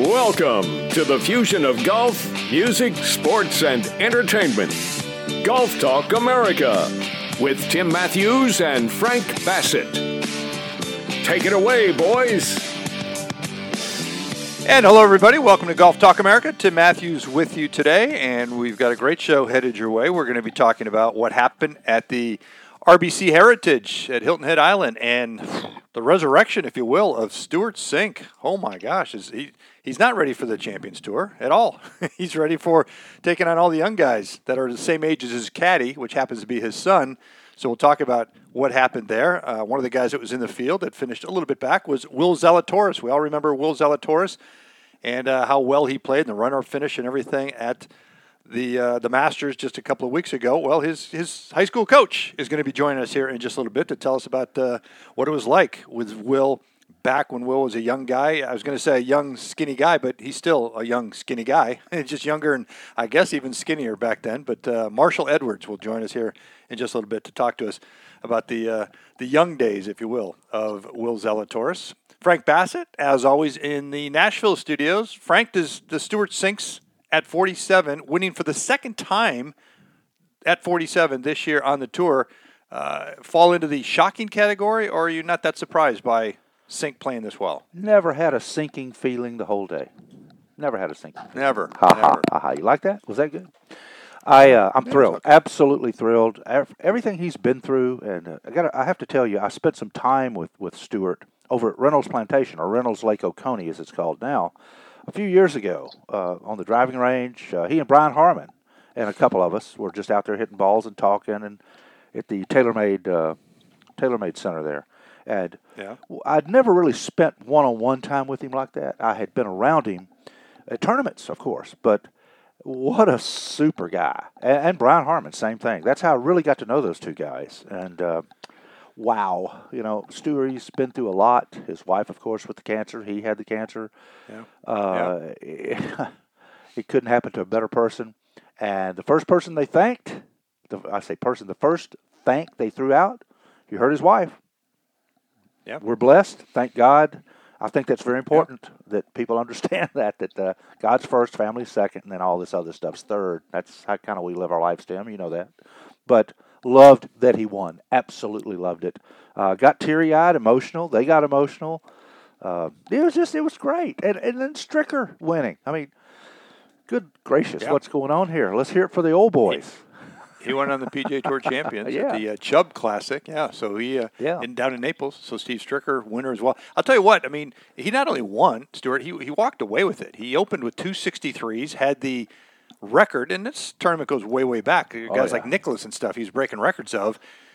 Welcome to the fusion of golf, music, sports, and entertainment. Golf Talk America with Tim Matthews and Frank Bassett. Take it away, boys. And hello, everybody. Welcome to Golf Talk America. Tim Matthews with you today, and we've got a great show headed your way. We're going to be talking about what happened at the RBC Heritage at Hilton Head Island and the resurrection, if you will, of Stewart Cink. Oh, my gosh. He's not ready for the Champions Tour at all. He's ready for taking on all the young guys that are the same age as his caddy, which happens to be his son. So we'll talk about what happened there. One of the guys that was in the field that finished a little bit back was Will Zalatoris. We all remember Will Zalatoris and how well he played in the runner-up finish and everything at the Masters just a couple of weeks ago. Well, his high school coach is going to be joining us here in just a little bit to tell us about what it was like with Will back when Will was a young guy. I was going to say a young, skinny guy, but he's still a young, skinny guy. Just younger and I guess even skinnier back then. But Marshall Edwards will join us here in just a little bit to talk to us about the young days, if you will, of Will Zalatoris. Frank Bassett, as always, in the Nashville studios. Frank, does the Stewart Cinks at 47, winning for the second time at 47 this year on the tour, fall into the shocking category, or are you not that surprised by Cink playing this well? Never had a sinking feeling the whole day. Never had a sinking feeling. Never. You like that? Was that good? I'm thrilled. Absolutely thrilled. Everything he's been through, and I have to tell you, I spent some time with Stewart over at Reynolds Plantation, or Reynolds Lake Oconee as it's called now, a few years ago on the driving range. He and Brian Harmon and a couple of us were just out there hitting balls and talking, and at the TaylorMade Center there. And I'd never really spent one-on-one time with him like that. I had been around him at tournaments, of course, but what a super guy. And Brian Harmon, same thing. That's how I really got to know those two guys. And wow, Stewart's been through a lot. His wife, of course, with the cancer. He had the cancer. It couldn't happen to a better person. And the first person they thanked, the first thank they threw out, you heard his wife. Yep. We're blessed, thank God. I think that's very important that people understand that God's first, family's second, and then all this other stuff's third. That's how kind of we live our lives, Tim. You know that. But loved that he won. Absolutely loved it. Got teary-eyed, emotional. They got emotional. It was great. And then Stricker winning. I mean, good gracious, what's going on here? Let's hear it for the old boys. He went on the PGA Tour Champions at the Chubb Classic. So he down in Naples. So Steve Stricker, winner as well. I'll tell you what. I mean, he not only won, Stewart. He walked away with it. He opened with 263s, had the record, and this tournament goes way back. Guys like Nicklaus and stuff, he's breaking records of.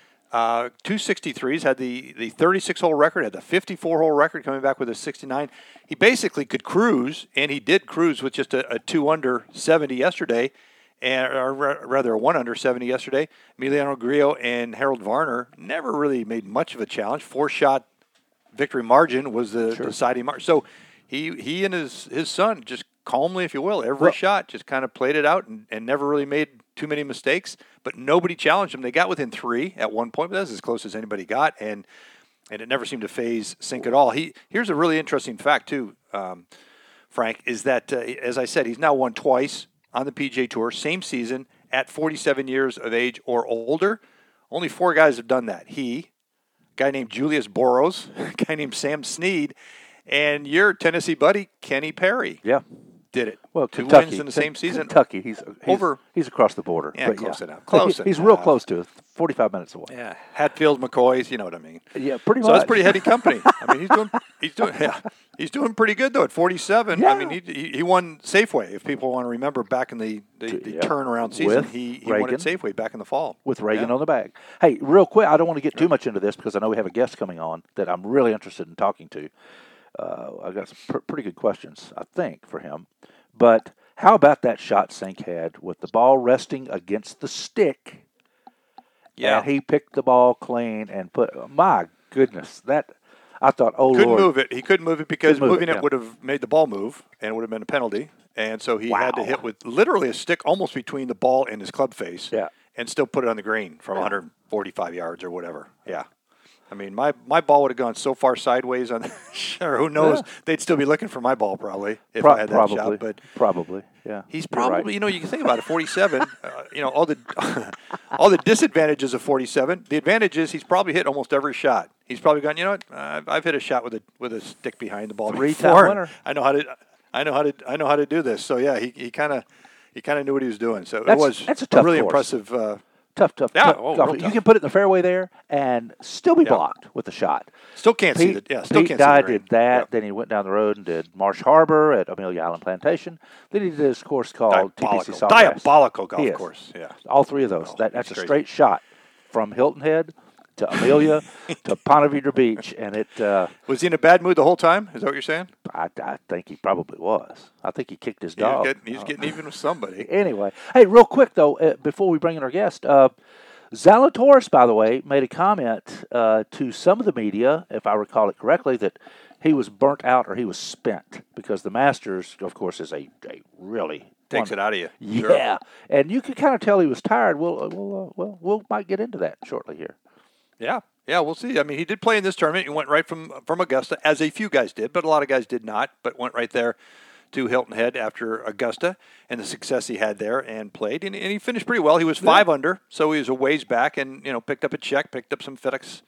263s, had the 36-hole record, had the 54-hole record, coming back with a 69. He basically could cruise, and he did cruise with just a 2-under 70 yesterday. Or rather a 1-under 70 yesterday. Emiliano Grillo and Harold Varner never really made much of a challenge. 4-shot victory margin was the deciding margin. So he and his son just calmly, if you will, every shot just kind of played it out and never really made too many mistakes. But nobody challenged them. They got within 3 at one point, but that's as close as anybody got, and it never seemed to phase Cink at all. Here's a really interesting fact too, Frank, is that as I said, he's now won twice on the PGA Tour, same season, at 47 years of age or older. Only 4 guys have done that. A guy named Julius Boros, a guy named Sam Snead, and your Tennessee buddy, Kenny Perry. Yeah. Did it. Well, 2 Kentucky, wins in the same season. Kentucky, he's across the border. Yeah, close enough. He's real close to it, 45 minutes away. Yeah, Hatfield, McCoys, you know what I mean. Yeah, pretty much. So that's pretty heady company. I mean, he's doing pretty good though at 47. Yeah. I mean, he won Safeway. If people want to remember back in the turnaround season, he won at Safeway back in the fall with Reagan on the bag. Hey, real quick, I don't want to get too much into this because I know we have a guest coming on that I'm really interested in talking to. I got some pretty good questions, I think, for him. But how about that shot Cink had with the ball resting against the stick? Yeah. And he picked the ball clean and my goodness, that I thought, Lord. He couldn't move it because moving it would have made the ball move and it would have been a penalty. And so he had to hit with literally a stick almost between the ball and his club face and still put it on the green from 145 yards or whatever. Yeah. I mean, my ball would have gone so far sideways on sure, who knows? Yeah. They'd still be looking for my ball probably if I had that shot. But probably, yeah. He's probably, right. You can think about it, 47, all the disadvantages of 47. The advantage is he's probably hit almost every shot. He's probably gone, I've hit a shot with a stick behind the ball before. Winner. I know how to do this. So yeah, he kind of knew what he was doing. So that's a really course. Impressive. Tough. Yeah, tough. You can put it in the fairway there and still be blocked with a shot. Still can't see the. Yeah, still Pete can't Dye see the did that. Yep. Then he went down the road and did Marsh Harbor at Amelia Island Plantation. Then he did this course called TPC Sawgrass. Diabolical golf course. Yeah, all three of those. That's a straight shot from Hilton Head to Amelia to Ponte Vedra Beach, and it was he in a bad mood the whole time? Is that what you're saying? I think he probably was. I think he kicked his dog. He's getting even with somebody. Anyway, hey, real quick though, before we bring in our guest, Zalatoris, by the way, made a comment to some of the media, if I recall it correctly, that he was burnt out or he was spent because the Masters, of course, is a really takes it out of you. Yeah, sure. And you could kind of tell he was tired. We'll might get into that shortly here. Yeah, we'll see. I mean, he did play in this tournament. He went right from Augusta, as a few guys did, but a lot of guys did not, but went right there to Hilton Head after Augusta and the success he had there and played. And he finished pretty well. He was 5 under, so he was a ways back and, picked up a check, picked up some FedEx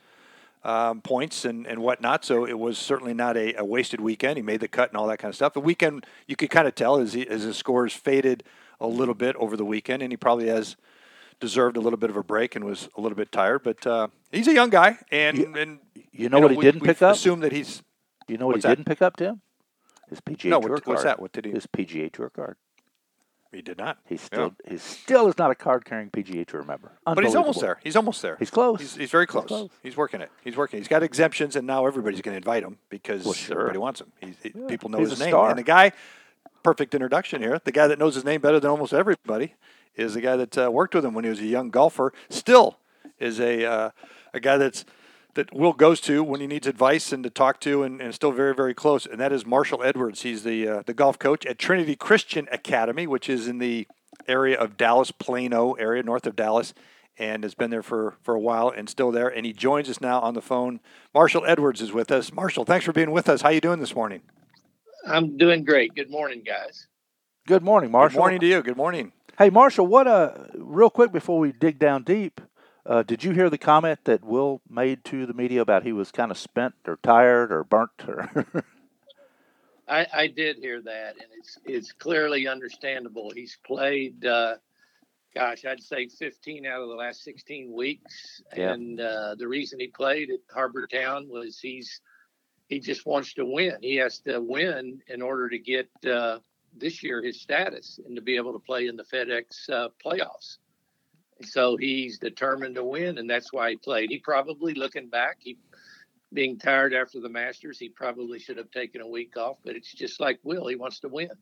points and whatnot. So it was certainly not a wasted weekend. He made the cut and all that kind of stuff. The weekend, you could kind of tell as his scores faded a little bit over the weekend, and he probably has deserved a little bit of a break and was a little bit tired. But he's a young guy, and what he didn't pick up? Assume that he's. You know what he didn't pick up, Tim? His PGA Tour card. What's that? What did he? His PGA Tour card. He did not. He still is not a card-carrying PGA Tour member. But he's almost there. He's close. He's very close. He's working it. He's got exemptions, and now everybody's going to invite him because everybody wants him. People know his name. Star. And the guy, perfect introduction here, the guy that knows his name better than almost everybody is the guy that worked with him when he was a young golfer. Still is a guy that Will goes to when he needs advice and to talk to, and still very, very close, and that is Marshall Edwards. He's the golf coach at Trinity Christian Academy, which is in the area of Dallas, Plano area, north of Dallas, and has been there for a while and still there, and he joins us now on the phone. Marshall Edwards is with us. Marshall, thanks for being with us. How you doing this morning? I'm doing great. Good morning, guys. Good morning, Marshall. Good morning to you. Good morning. Hey, Marshall, real quick before we dig down deep, did you hear the comment that Will made to the media about he was kind of spent or tired or burnt? Or I did hear that, and it's clearly understandable. He's played, I'd say 15 out of the last 16 weeks, yeah. And the reason he played at Harbor Town was he just wants to win. He has to win in order to get this year his status and to be able to play in the FedEx playoffs. So he's determined to win, and that's why he played. He probably, looking back, being tired after the Masters, he probably should have taken a week off, but it's just like Will. He wants to win.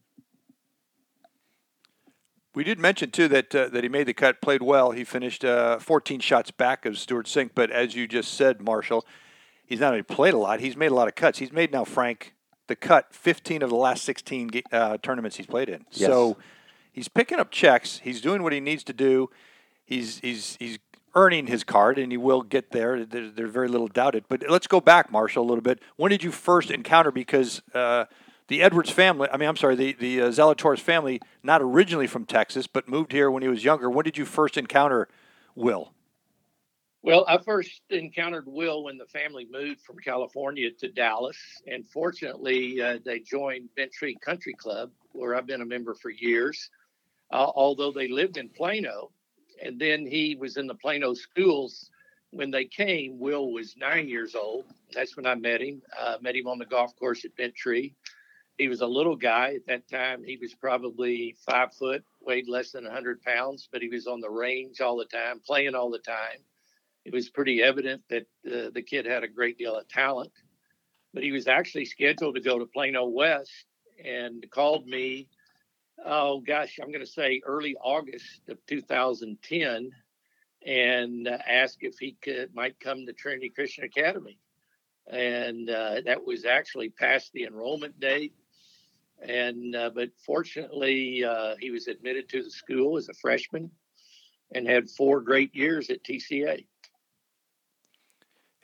We did mention, too, that he made the cut, played well. He finished 14 shots back of Stuart Sink, but as you just said, Marshall, he's not only played a lot, he's made a lot of cuts. He's made now, Frank, the cut 15 of the last 16 tournaments he's played in. Yes. So he's picking up checks. He's doing what he needs to do. He's earning his card, and he will get there. There's very little doubt it. But let's go back, Marshall, a little bit. When did you first encounter? Because the Edwards family, the Zalatoris family, not originally from Texas, but moved here when he was younger. When did you first encounter Will? Well, I first encountered Will when the family moved from California to Dallas, and fortunately, they joined Bent Tree Country Club, where I've been a member for years, although they lived in Plano. And then he was in the Plano schools. When they came, Will was 9 years old. That's when I met him. Met him on the golf course at Bent Tree. He was a little guy at that time. He was probably 5 foot, weighed less than 100 pounds, but he was on the range all the time, playing all the time. It was pretty evident that the kid had a great deal of talent. But he was actually scheduled to go to Plano West and called me. I'm going to say early August of 2010, and asked if he might come to Trinity Christian Academy. And that was actually past the enrollment date. And but fortunately, he was admitted to the school as a freshman and had 4 great years at TCA.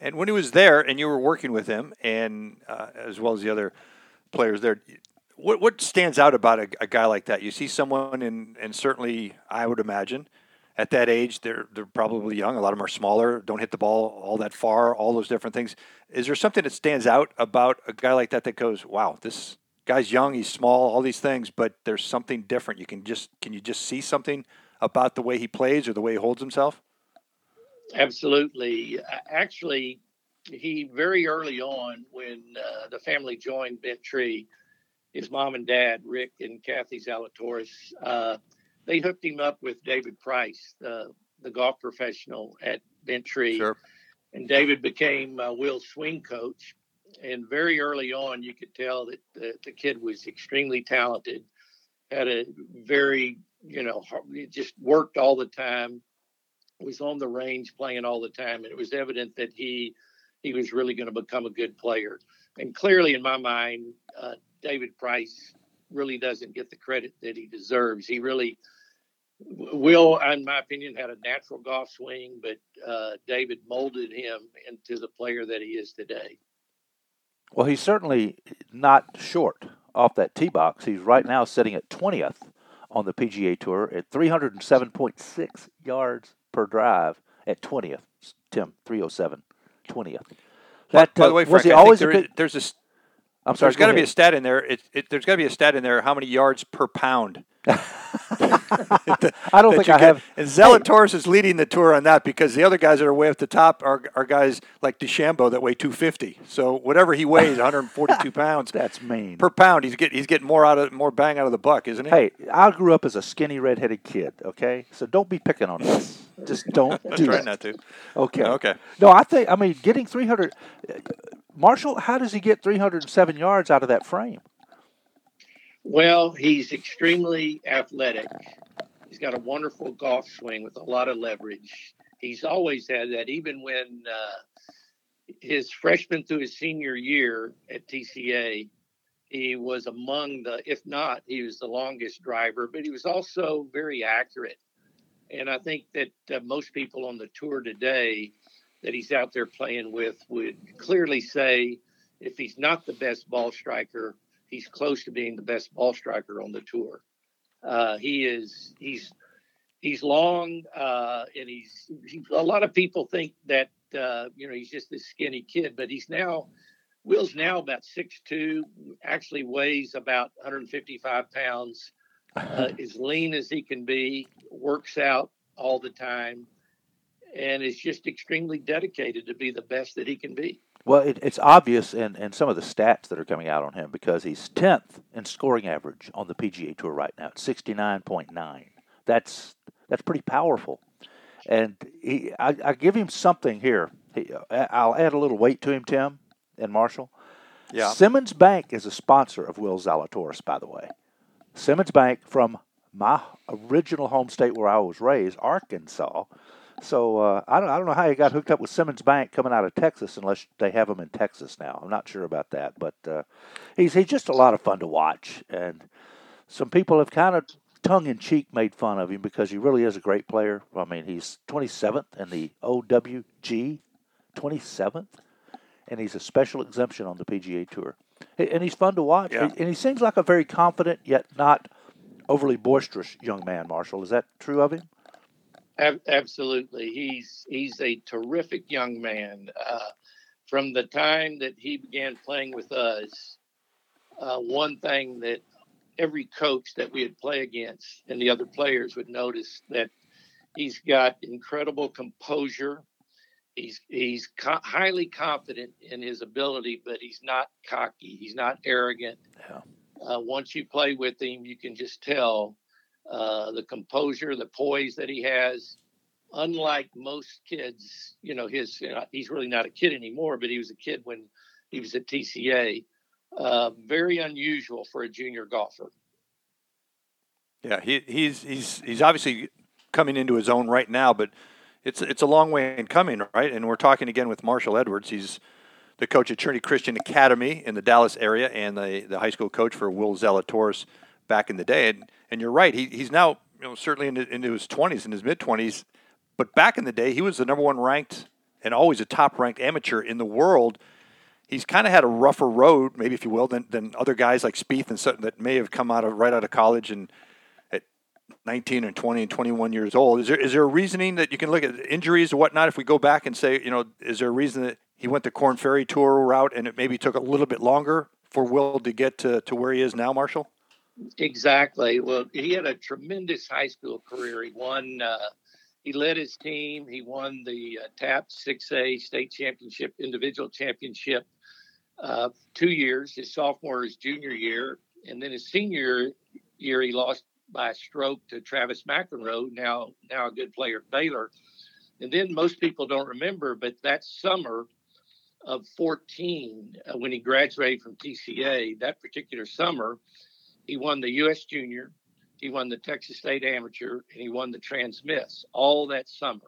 And when he was there and you were working with him, and as well as the other players there, what stands out about a guy like that? You see someone, and certainly I would imagine at that age, they're probably young. A lot of them are smaller, don't hit the ball all that far, all those different things. Is there something that stands out about a guy like that goes, wow, this guy's young, he's small, all these things, but there's something different. Can you just see something about the way he plays or the way he holds himself? Absolutely. Actually, he very early on, when the family joined Bent Tree, his mom and dad, Rick and Kathy Zalatoris, they hooked him up with David Price, the golf professional at Bent Tree. Sure. And David became Will's swing coach. And very early on, you could tell that the kid was extremely talented, had a very, just worked all the time, was on the range playing all the time. And it was evident that he was really going to become a good player. And clearly, in my mind, David Price really doesn't get the credit that he deserves. Will, in my opinion, had a natural golf swing, but David molded him into the player that he is today. Well, he's certainly not short off that tee box. He's right now sitting at 20th on the PGA Tour at 307.6 yards per drive at 20th. Tim, 307, 20th. That, by the way, Frank, there's got to be a stat in there. There's got to be a stat in there. How many yards per pound? I don't think I have. And Zalatoris is leading the tour on that, because the other guys that are way up the top are guys like DeChambeau that weigh 250. So whatever he weighs, 142 pounds. That's mean. Per pound, he's getting more bang out of the buck, isn't he? Hey, I grew up as a skinny redheaded kid. Okay, so don't be picking on us. Just don't do Try that. not to. Okay. Okay. No, getting 300. Marshall, how does he get 307 yards out of that frame? Well, he's extremely athletic. He's got a wonderful golf swing with a lot of leverage. He's always had that, even when his freshman through his senior year at TCA, he was among if not, he was the longest driver, but he was also very accurate. And I think that most people on the tour today that he's out there playing with would clearly say, if he's not the best ball striker, he's close to being the best ball striker on the tour. He's long, and a lot of people think that he's just this skinny kid, but Will's now about 6'2", actually weighs about 155 pounds, as lean as he can be, works out all the time, and is just extremely dedicated to be the best that he can be. Well, it's obvious in some of the stats that are coming out on him, because he's 10th in scoring average on the PGA Tour right now at 69.9. That's pretty powerful. And I give him something here. I'll add a little weight to him, Tim and Marshall. Yeah. Simmons Bank is a sponsor of Will Zalatoris, by the way. Simmons Bank, from my original home state where I was raised, Arkansas. So I don't know how he got hooked up with Simmons Bank coming out of Texas, unless they have him in Texas now. I'm not sure about that, but he's just a lot of fun to watch. And some people have kind of tongue-in-cheek made fun of him because he really is a great player. I mean, he's 27th in the OWG, 27th, and he's a special exemption on the PGA Tour. And he's fun to watch. Yeah. And he seems like a very confident yet not overly boisterous young man, Marshall. Is that true of him? Absolutely. He's a terrific young man. From the time that he began playing with us, one thing that every coach that we would play against and the other players would notice, that he's got incredible composure. He's highly confident in his ability, but he's not cocky. He's not arrogant. Yeah. Once you play with him, you can just tell the composure, the poise that he has. Unlike most kids, he's really not a kid anymore, but he was a kid when he was at TCA. Very unusual for a junior golfer. Yeah, he's obviously coming into his own right now, but it's a long way in coming, right? And we're talking again with Marshall Edwards. He's the coach at Trinity Christian Academy in the Dallas area, and the high school coach for Will Zalatoris back in the day. And you're right, he's now certainly into his 20s, in his mid-20s. But back in the day, he was the number one ranked and always a top-ranked amateur in the world. He's kind of had a rougher road, maybe if you will, than other guys like Spieth and Sutton that may have come right out of college and at 19 and 20 and 21 years old. Is there a reasoning that you can look at injuries or whatnot? If we go back and say, is there a reason that he went the Korn Ferry Tour route and it maybe took a little bit longer for Will to get to where he is now, Marshall? Exactly. Well, he had a tremendous high school career. He won. He led his team. He won the TAP 6A state championship, individual championship, 2 years. His sophomore, his junior year, and then his senior year, he lost by a stroke to Travis McEnroe, now a good player at Baylor. And then most people don't remember, but that summer of 14, when he graduated from TCA, that particular summer, he won the U.S. Junior, he won the Texas State Amateur, and he won the Trans-Miss all that summer.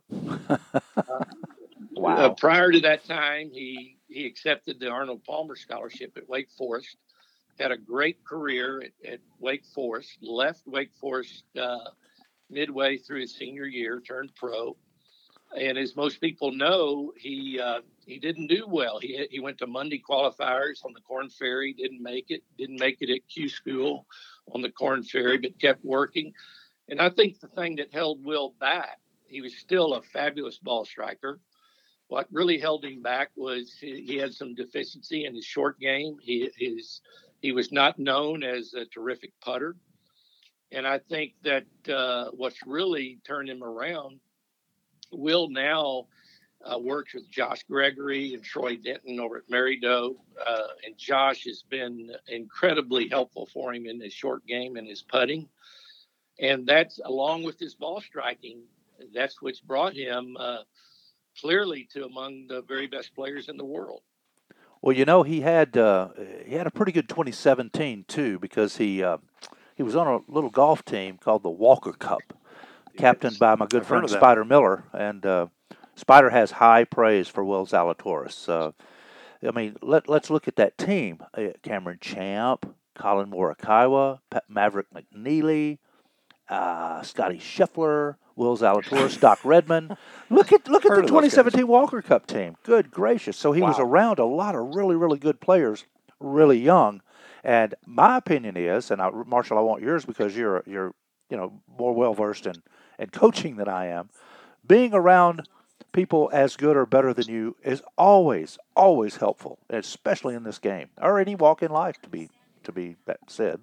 Wow. Prior to that time, he accepted the Arnold Palmer Scholarship at Wake Forest, had a great career at Wake Forest, left Wake Forest midway through his senior year, turned pro. And as most people know, he didn't do well. He went to Monday qualifiers on the Korn Ferry, didn't make it at Q School on the Korn Ferry, but kept working. And I think the thing that held Will back, he was still a fabulous ball striker. What really held him back was he had some deficiency in his short game. He was not known as a terrific putter. And I think that what's really turned him around, Will now works with Josh Gregory and Troy Denton over at Maridoe. And Josh has been incredibly helpful for him in his short game and his putting. And that's, along with his ball striking, that's what's brought him clearly to among the very best players in the world. Well, he had a pretty good 2017 too, because he was on a little golf team called the Walker Cup, captained by my good friend Spider Miller, and Spider has high praise for Will Zalatoris. Let's look at that team: Cameron Champ, Colin Morikawa, Maverick McNeely, Scotty Scheffler, Will Zalatoris, Doc Redman. Look at the 2017 Walker Cup team. Good gracious! So he was around a lot of really, really good players, really young. And my opinion is, and Marshall, I want yours because you're more well versed in coaching than I am. Being around people as good or better than you is always helpful, especially in this game or any walk in life. To be said.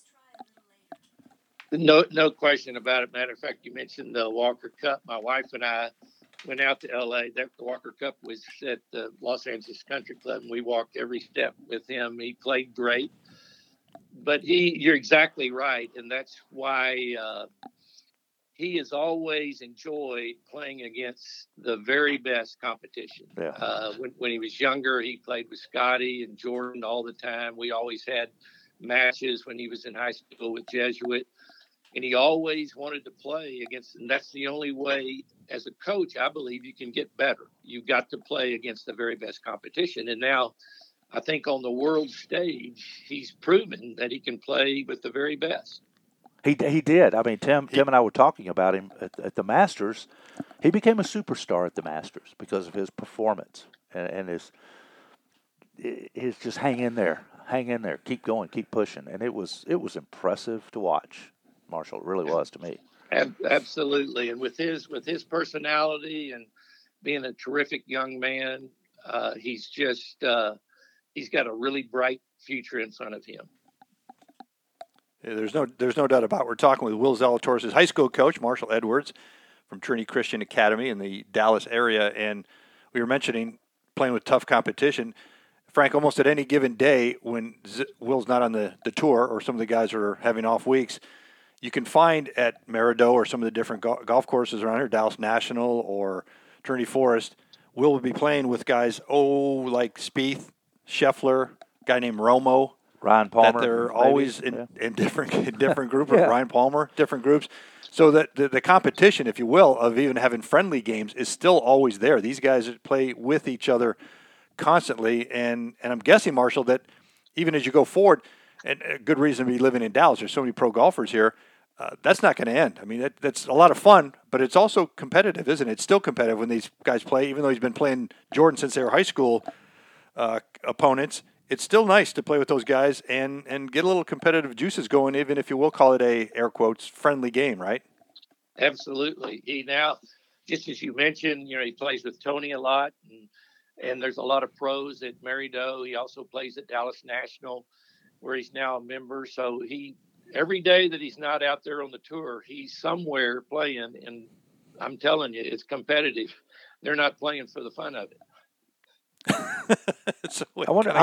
No question about it. Matter of fact, you mentioned the Walker Cup. My wife and I went out to L.A. The Walker Cup was at the Los Angeles Country Club, and we walked every step with him. He played great. But you're exactly right, and that's why he has always enjoyed playing against the very best competition. Yeah. When he was younger, he played with Scotty and Jordan all the time. We always had matches when he was in high school with Jesuit, and he always wanted to play against, and that's the only way as a coach, I believe, you can get better. You've got to play against the very best competition. And now I think on the world stage, he's proven that he can play with the very best. He did. I mean, Tim and I were talking about him at the Masters. He became a superstar at the Masters because of his performance and his just hang in there, keep going, keep pushing, and it was impressive to watch. Marshall, it really was to me. Absolutely, and with his personality and being a terrific young man, he's got a really bright future in front of him. Yeah, there's no doubt about it. We're talking with Will Zalatoris' high school coach, Marshall Edwards, from Trinity Christian Academy in the Dallas area, and we were mentioning playing with tough competition. Frank, almost at any given day when Will's not on the tour or some of the guys are having off weeks, you can find at Maridoe or some of the different golf courses around here, Dallas National or Trinity Forest, Will would be playing with guys, like Spieth, Scheffler, a guy named Romo. Ryan Palmer. That they're always in different groups. Yeah. Ryan Palmer, different groups. So that the competition, if you will, of even having friendly games is still always there. These guys play with each other constantly. And I'm guessing, Marshall, that even as you go forward, and a good reason to be living in Dallas, there's so many pro golfers here, that's not going to end. I mean, that's a lot of fun, but it's also competitive, isn't it? It's still competitive when these guys play, even though he's been playing Jordan since they were high school opponents. It's still nice to play with those guys and get a little competitive juices going, even if you will call it a, air quotes, friendly game, right? Absolutely. He now, just as you mentioned, he plays with Tony a lot, and there's a lot of pros at Marydoe. He also plays at Dallas National, where he's now a member. So every day that he's not out there on the tour, he's somewhere playing, and I'm telling you, it's competitive. They're not playing for the fun of it. So I wonder.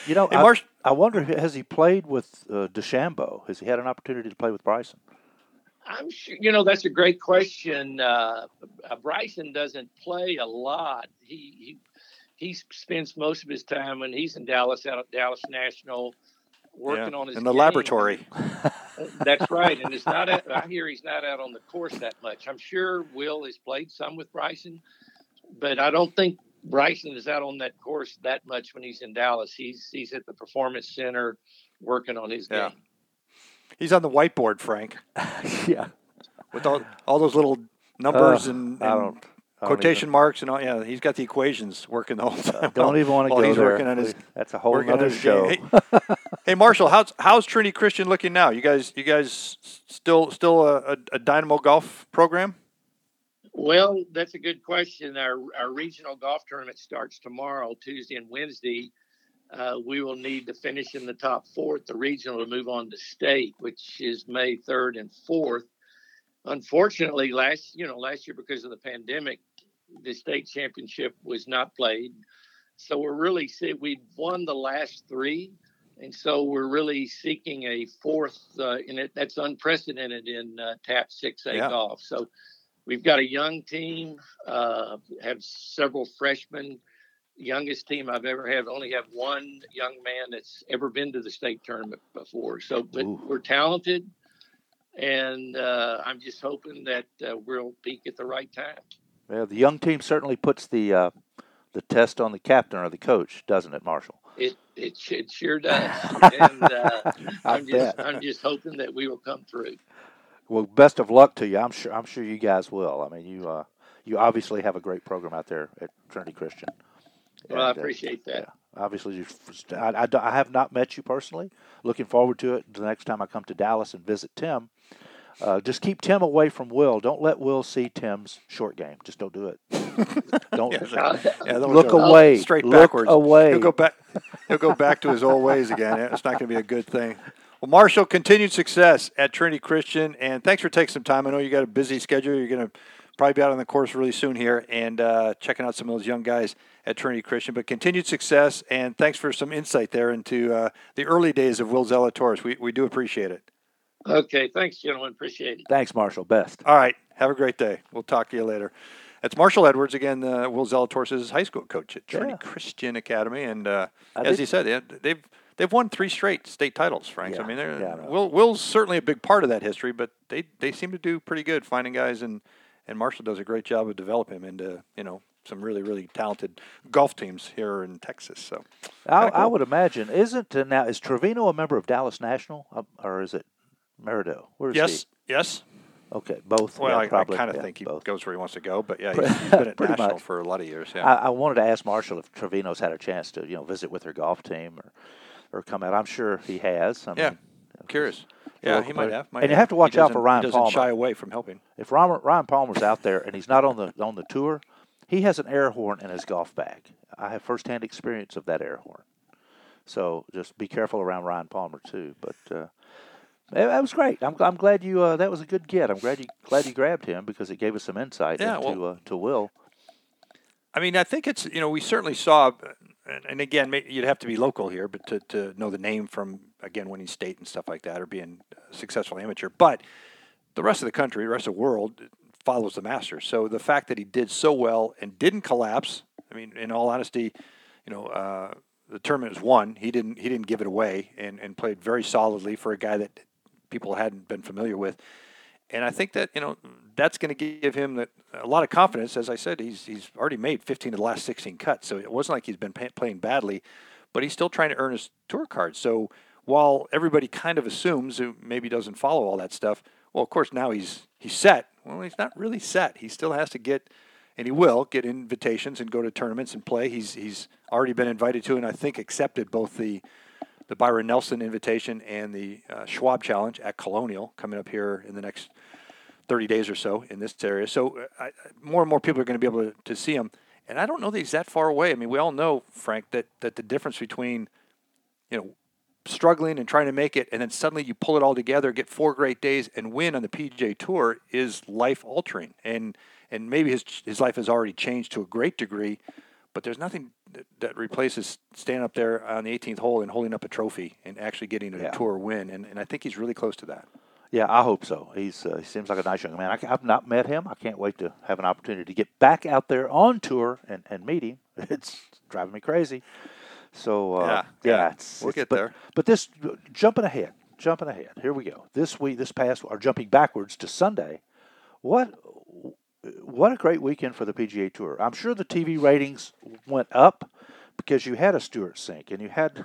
I wonder, has he played with DeChambeau? Has he had an opportunity to play with Bryson? I'm sure. That's a great question. Bryson doesn't play a lot. He spends most of his time when he's in Dallas, out at Dallas National, working on his in the game. laboratory. That's right, and I hear he's not out on the course that much. I'm sure Will has played some with Bryson, but I don't think Bryson is out on that course that much when he's in Dallas. He's at the Performance Center working on his game. He's on the whiteboard, Frank. Yeah, with all those little numbers and quotation marks and all. Yeah, he's got the equations working the whole time. Don't even want to go he's there. Working on that's a whole other show. Hey, Marshall, how's Trinity Christian looking now? You guys still a Dynamo golf program? Well, that's a good question. Our regional golf tournament starts tomorrow, Tuesday and Wednesday. We will need to finish in the top 4 at the regional to move on to state, which is May 3rd and 4th. Unfortunately, last year because of the pandemic, the state championship was not played. So we've won the last 3, and so we're really seeking a 4th, and that's unprecedented in TAP 6A golf. So we've got a young team, have several freshmen. Youngest team I've ever had. Only have one young man that's ever been to the state tournament before. So, but we're talented, and I'm just hoping that we'll peak at the right time. Well, the young team certainly puts the test on the captain or the coach, doesn't it, Marshall? It sure does, and I'm just hoping that we will come through. Well, best of luck to you. I'm sure you guys will. I mean, you obviously have a great program out there at Trinity Christian. Well, I appreciate that. Yeah, obviously, I have not met you personally. Looking forward to it the next time I come to Dallas and visit Tim. Just keep Tim away from Will. Don't let Will see Tim's short game. Just don't do it. Don't look away. Straight backwards. Look away. He'll go back to his old ways again. It's not going to be a good thing. Well, Marshall, continued success at Trinity Christian, and thanks for taking some time. I know you got a busy schedule. You're going to probably be out on the course really soon here and checking out some of those young guys at Trinity Christian. But continued success, and thanks for some insight there into the early days of Will Zalatoris. We do appreciate it. Okay, thanks, gentlemen. Appreciate it. Thanks, Marshall. Best. All right. Have a great day. We'll talk to you later. That's Marshall Edwards, again, Will Zalatoris' high school coach at Trinity Christian Academy. And as he said, they've won 3 straight state titles, Frank. Yeah. I mean, Will's certainly a big part of that history, but they seem to do pretty good finding guys, and Marshall does a great job of developing him into, some really, really talented golf teams here in Texas. So I would imagine, is Trevino a member of Dallas National, or is it Marydoe? Where is he? Yes. Okay, both. Well, I kind of think he goes where he wants to go, but he's been at National for a lot of years. Yeah. I wanted to ask Marshall if Trevino's had a chance to, visit with her golf team or come out. I'm sure he has. I'm curious. Yeah, he might have. And you have to watch out for Ryan Palmer. He doesn't shy away from helping. If Ryan Palmer's out there and he's not on the tour, he has an air horn in his golf bag. I have firsthand experience of that air horn. So just be careful around Ryan Palmer too. But that was great. I'm glad you. That was a good get. I'm glad you grabbed him because it gave us some insight into Will. I mean, I think it's we certainly saw, and again, you'd have to be local here, but to know the name from winning state and stuff like that, or being a successful amateur. But the rest of the country, the rest of the world follows the Masters. So the fact that he did so well and didn't collapse. I mean, in all honesty, the tournament was won. He didn't give it away and played very solidly for a guy that people hadn't been familiar with. And I think that, that's going to give him a lot of confidence. As I said, he's already made 15 of the last 16 cuts. So it wasn't like he's been playing badly, but he's still trying to earn his tour card. So while everybody kind of assumes, who maybe doesn't follow all that stuff, well, of course, now he's set. Well, he's not really set. He still has to get, and he will get invitations and go to tournaments and play. He's already been invited to, and I think accepted both the Byron Nelson invitation and the Schwab Challenge at Colonial coming up here in the next 30 days or so in this area. So more and more people are going to be able to see him. And I don't know that he's that far away. I mean, we all know, Frank, that the difference between, struggling and trying to make it, and then suddenly you pull it all together, get 4 great days, and win on the PGA Tour is life-altering. And maybe his life has already changed to a great degree, but there's nothing that replaces standing up there on the 18th hole and holding up a trophy and actually getting a tour win. And I think he's really close to that. Yeah, I hope so. He seems like a nice young man. I've not met him. I can't wait to have an opportunity to get back out there on tour and meet him. It's driving me crazy. So, we'll get there. But this, jumping ahead. Here we go. Jumping backwards to Sunday. What a great weekend for the PGA Tour. I'm sure the TV ratings went up because you had a Stewart Cink and you had,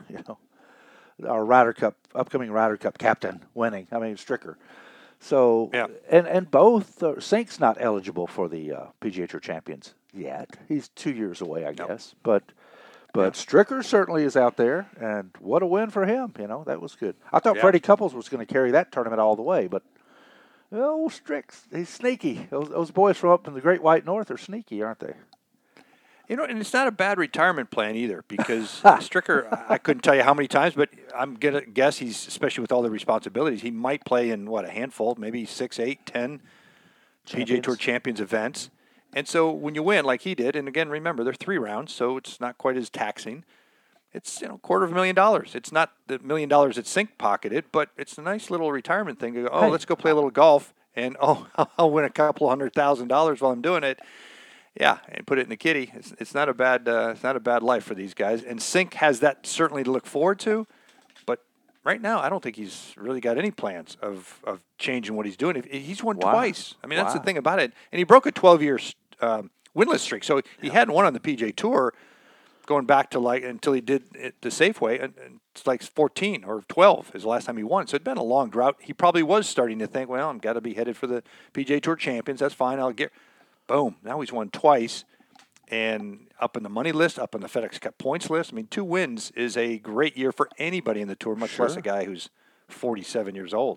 our upcoming Ryder Cup captain winning. I mean, Stricker. So, and both, Cink's not eligible for the PGA Tour Champions yet. He's 2 years away, I guess. But Stricker certainly is out there, and what a win for him. That was good. I thought Freddie Couples was going to carry that tournament all the way, but Strix, he's sneaky. Those boys from up in the Great White North are sneaky, aren't they? And it's not a bad retirement plan either, because Stricker, I couldn't tell you how many times, but I'm going to guess he's, especially with all the responsibilities, he might play in, a handful, maybe 6, 8, 10 PGA Tour Champions events. And so when you win like he did, and again, remember, they're 3 rounds, so it's not quite as taxing. It's, $250,000. It's not the $1 million that Cink pocketed, but it's a nice little retirement thing to go, let's go play a little golf, and, I'll win a couple $100,000 while I'm doing it. Yeah, and put it in the kitty. It's not a bad life for these guys. And Cink has that certainly to look forward to, but right now I don't think he's really got any plans of changing what he's doing. He's won twice. I mean, that's the thing about it. And he broke a 12-year winless streak, so he hadn't won on the PGA Tour going back to until he did it the Safeway, and it's like 14 or 12 is the last time he won. So it'd been a long drought. He probably was starting to think, well, I'm got to be headed for the PGA Tour Champions. That's fine. I'll get. Boom. Now he's won twice and up in the money list, up in the FedEx Cup points list. I mean, 2 wins is a great year for anybody in the tour, much less a guy who's 47 years old.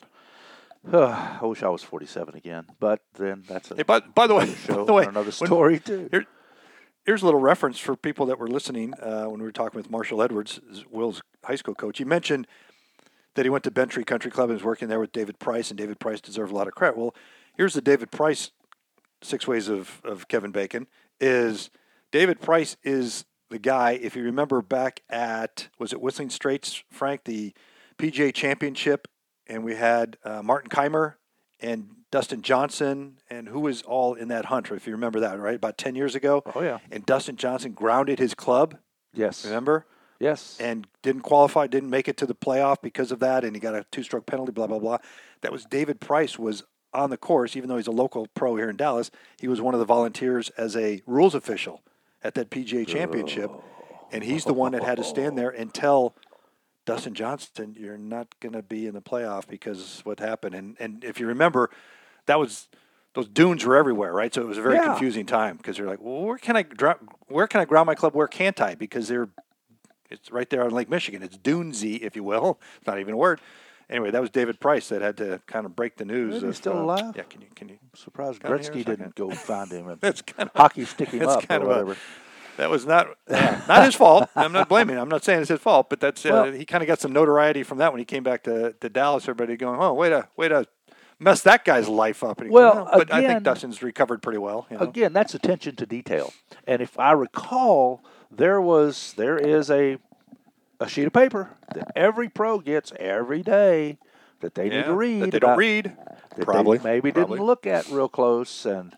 I wish I was 47 again, but then that's by the way, another story too. Here's a little reference for people that were listening when we were talking with Marshall Edwards, Will's high school coach. He mentioned that he went to Bentry Country Club and was working there with David Price, and David Price deserved a lot of credit. Well, here's the David Price 6 ways of Kevin Bacon. Is David Price is the guy, if you remember back at, was it Whistling Straits, Frank, the PGA Championship, and we had Martin Keimer and Dustin Johnson, and who was all in that hunt, if you remember that, right? About 10 years ago. Oh, yeah. And Dustin Johnson grounded his club. Yes. Remember? Yes. And didn't qualify, didn't make it to the playoff because of that, and he got a 2-stroke penalty, blah, blah, blah. That was David Price was on the course, even though he's a local pro here in Dallas. He was one of the volunteers as a rules official at that PGA Championship, and he's the one that had to stand there and tell Dustin Johnson, you're not going to be in the playoff because what happened. And if you remember, that was those dunes were everywhere, right? So it was a very confusing time because you're like, well, where can I ground my club? Where can't I? Because it's right there on Lake Michigan. It's dunesy, if you will. It's not even a word. Anyway, that was David Price that had to kind of break the news. Is he still alive? Yeah, can you? I'm surprised Gretzky didn't go find him and that's kind of, hockey stick him up kind or whatever. That was not his fault. I'm not blaming him. I'm not saying it's his fault, but that's he kind of got some notoriety from that when he came back to Dallas. Everybody going, oh, way to mess that guy's life up. And but I think Dustin's recovered pretty well. Again, that's attention to detail. And if I recall, there is a sheet of paper that every pro gets every day that they need to read. That they don't read. That probably. They maybe didn't look at real close. And,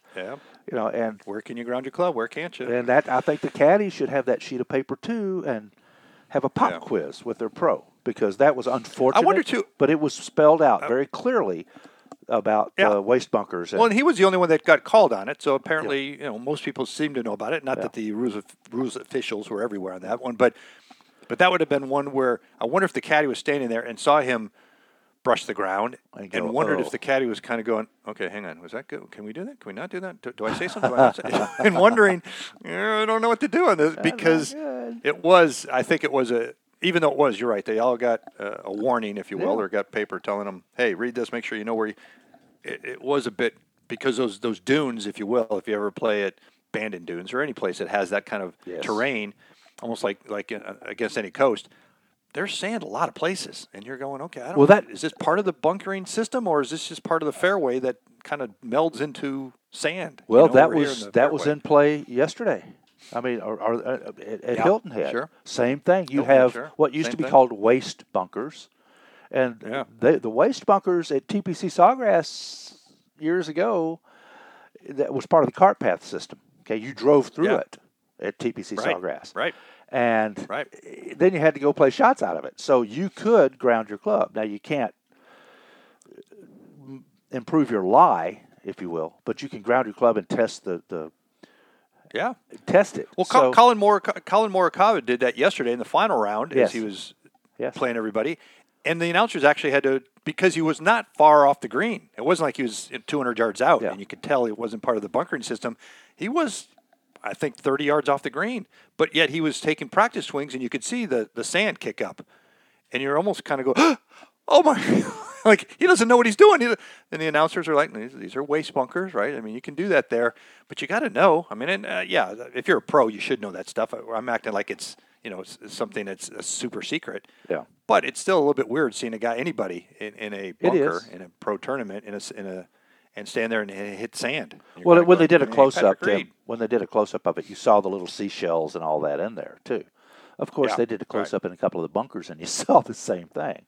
and where can you ground your club? Where can't you? And I think the caddies should have that sheet of paper too and have a pop quiz with their pro because that was unfortunate. I wonder too. But it was spelled out very clearly about waste bunkers. And he was the only one that got called on it. So apparently, most people seem to know about it. Not that the rules officials were everywhere on that one, but that would have been one where I wonder if the caddy was standing there and saw him brush the ground And and go, wondered "Oh." if the caddy was kind of going, okay, hang on, was that good? Can we do that? Can we not do that? Do I say something? Do I not say? And wondering, I don't know what to do on this because it was, I think it was even though it was, you're right, they all got a warning, if you will, or got paper telling them, hey, read this, make sure you know where it was a bit, because those dunes, if you will, if you ever play at Bandon Dunes or any place that has that kind of terrain, almost like against any coast, there's sand a lot of places, and you're going, okay, I don't know, is this part of the bunkering system, or is this just part of the fairway that kind of melds into sand? Well, that was in play yesterday. I mean, at Hilton Head, same thing. You have what used to be called waste bunkers, and the waste bunkers at TPC Sawgrass years ago, that was part of the cart path system. Okay, you drove through it at TPC Sawgrass, right? And then you had to go play shots out of it. So you could ground your club. Now, you can't improve your lie, if you will, but you can ground your club and test test it. Well, so, Colin Morikawa did that yesterday in the final round as he was playing everybody. And the announcers actually had to, because he was not far off the green. It wasn't like he was 200 yards out, and you could tell it wasn't part of the bunkering system. He was, I think, 30 yards off the green, but yet he was taking practice swings, and you could see the sand kick up. And you're almost kind of go, oh my, like he doesn't know what he's doing. And the announcers are like, these are waste bunkers, right? I mean, you can do that there, but you got to know. I mean, if you're a pro, you should know that stuff. I'm acting like it's something that's a super secret. Yeah. But it's still a little bit weird seeing anybody in a bunker in a pro tournament and stand there and hit sand. Well, when they did a close up, Tim, when they did a close up of it, you saw the little seashells and all that in there too. Of course, they did a close up in a couple of the bunkers, and you saw the same thing.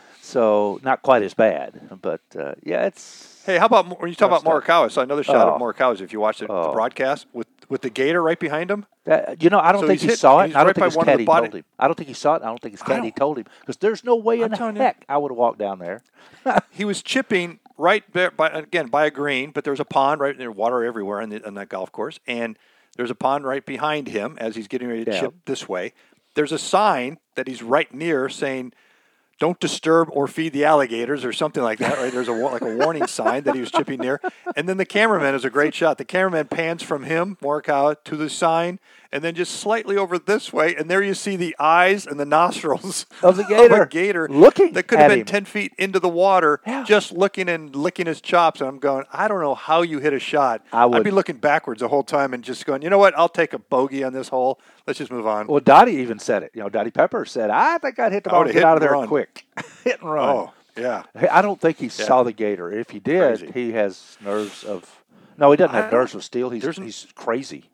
So not quite as bad, but it's. Hey, how about when you talk about Morikawa? So another shot of Morikawa's. If you watch the broadcast with the gator right behind him. I don't think he saw it. I don't think his caddy told him. I don't think he saw it. I don't think his caddy told him, because there's no way in heck I would have walked down there. He was chipping right there by a green, but there's a pond right there, water everywhere on that golf course, and there's a pond right behind him as he's getting ready to chip this way. There's a sign that he's right near saying, "Don't disturb or feed the alligators," or something like that, right? There's a warning sign that he was chipping near. And then the cameraman is a great shot. The cameraman pans from him, Morikawa, to the sign, and then just slightly over this way, and there you see the eyes and the nostrils of the gator, looking that could have been 10 feet into the water, just looking and licking his chops. And I'm going, I don't know how you hit a shot. I'd be looking backwards the whole time and just going, you know what? I'll take a bogey on this hole. Let's just move on. Well, Dottie even said it. Dottie Pepper said, I think I'd hit the ball and get out of there quick. Hit and run. Oh, yeah. I don't think he saw the gator. If he did, he has nerves of... No, he doesn't have nerves of steel. He's crazy.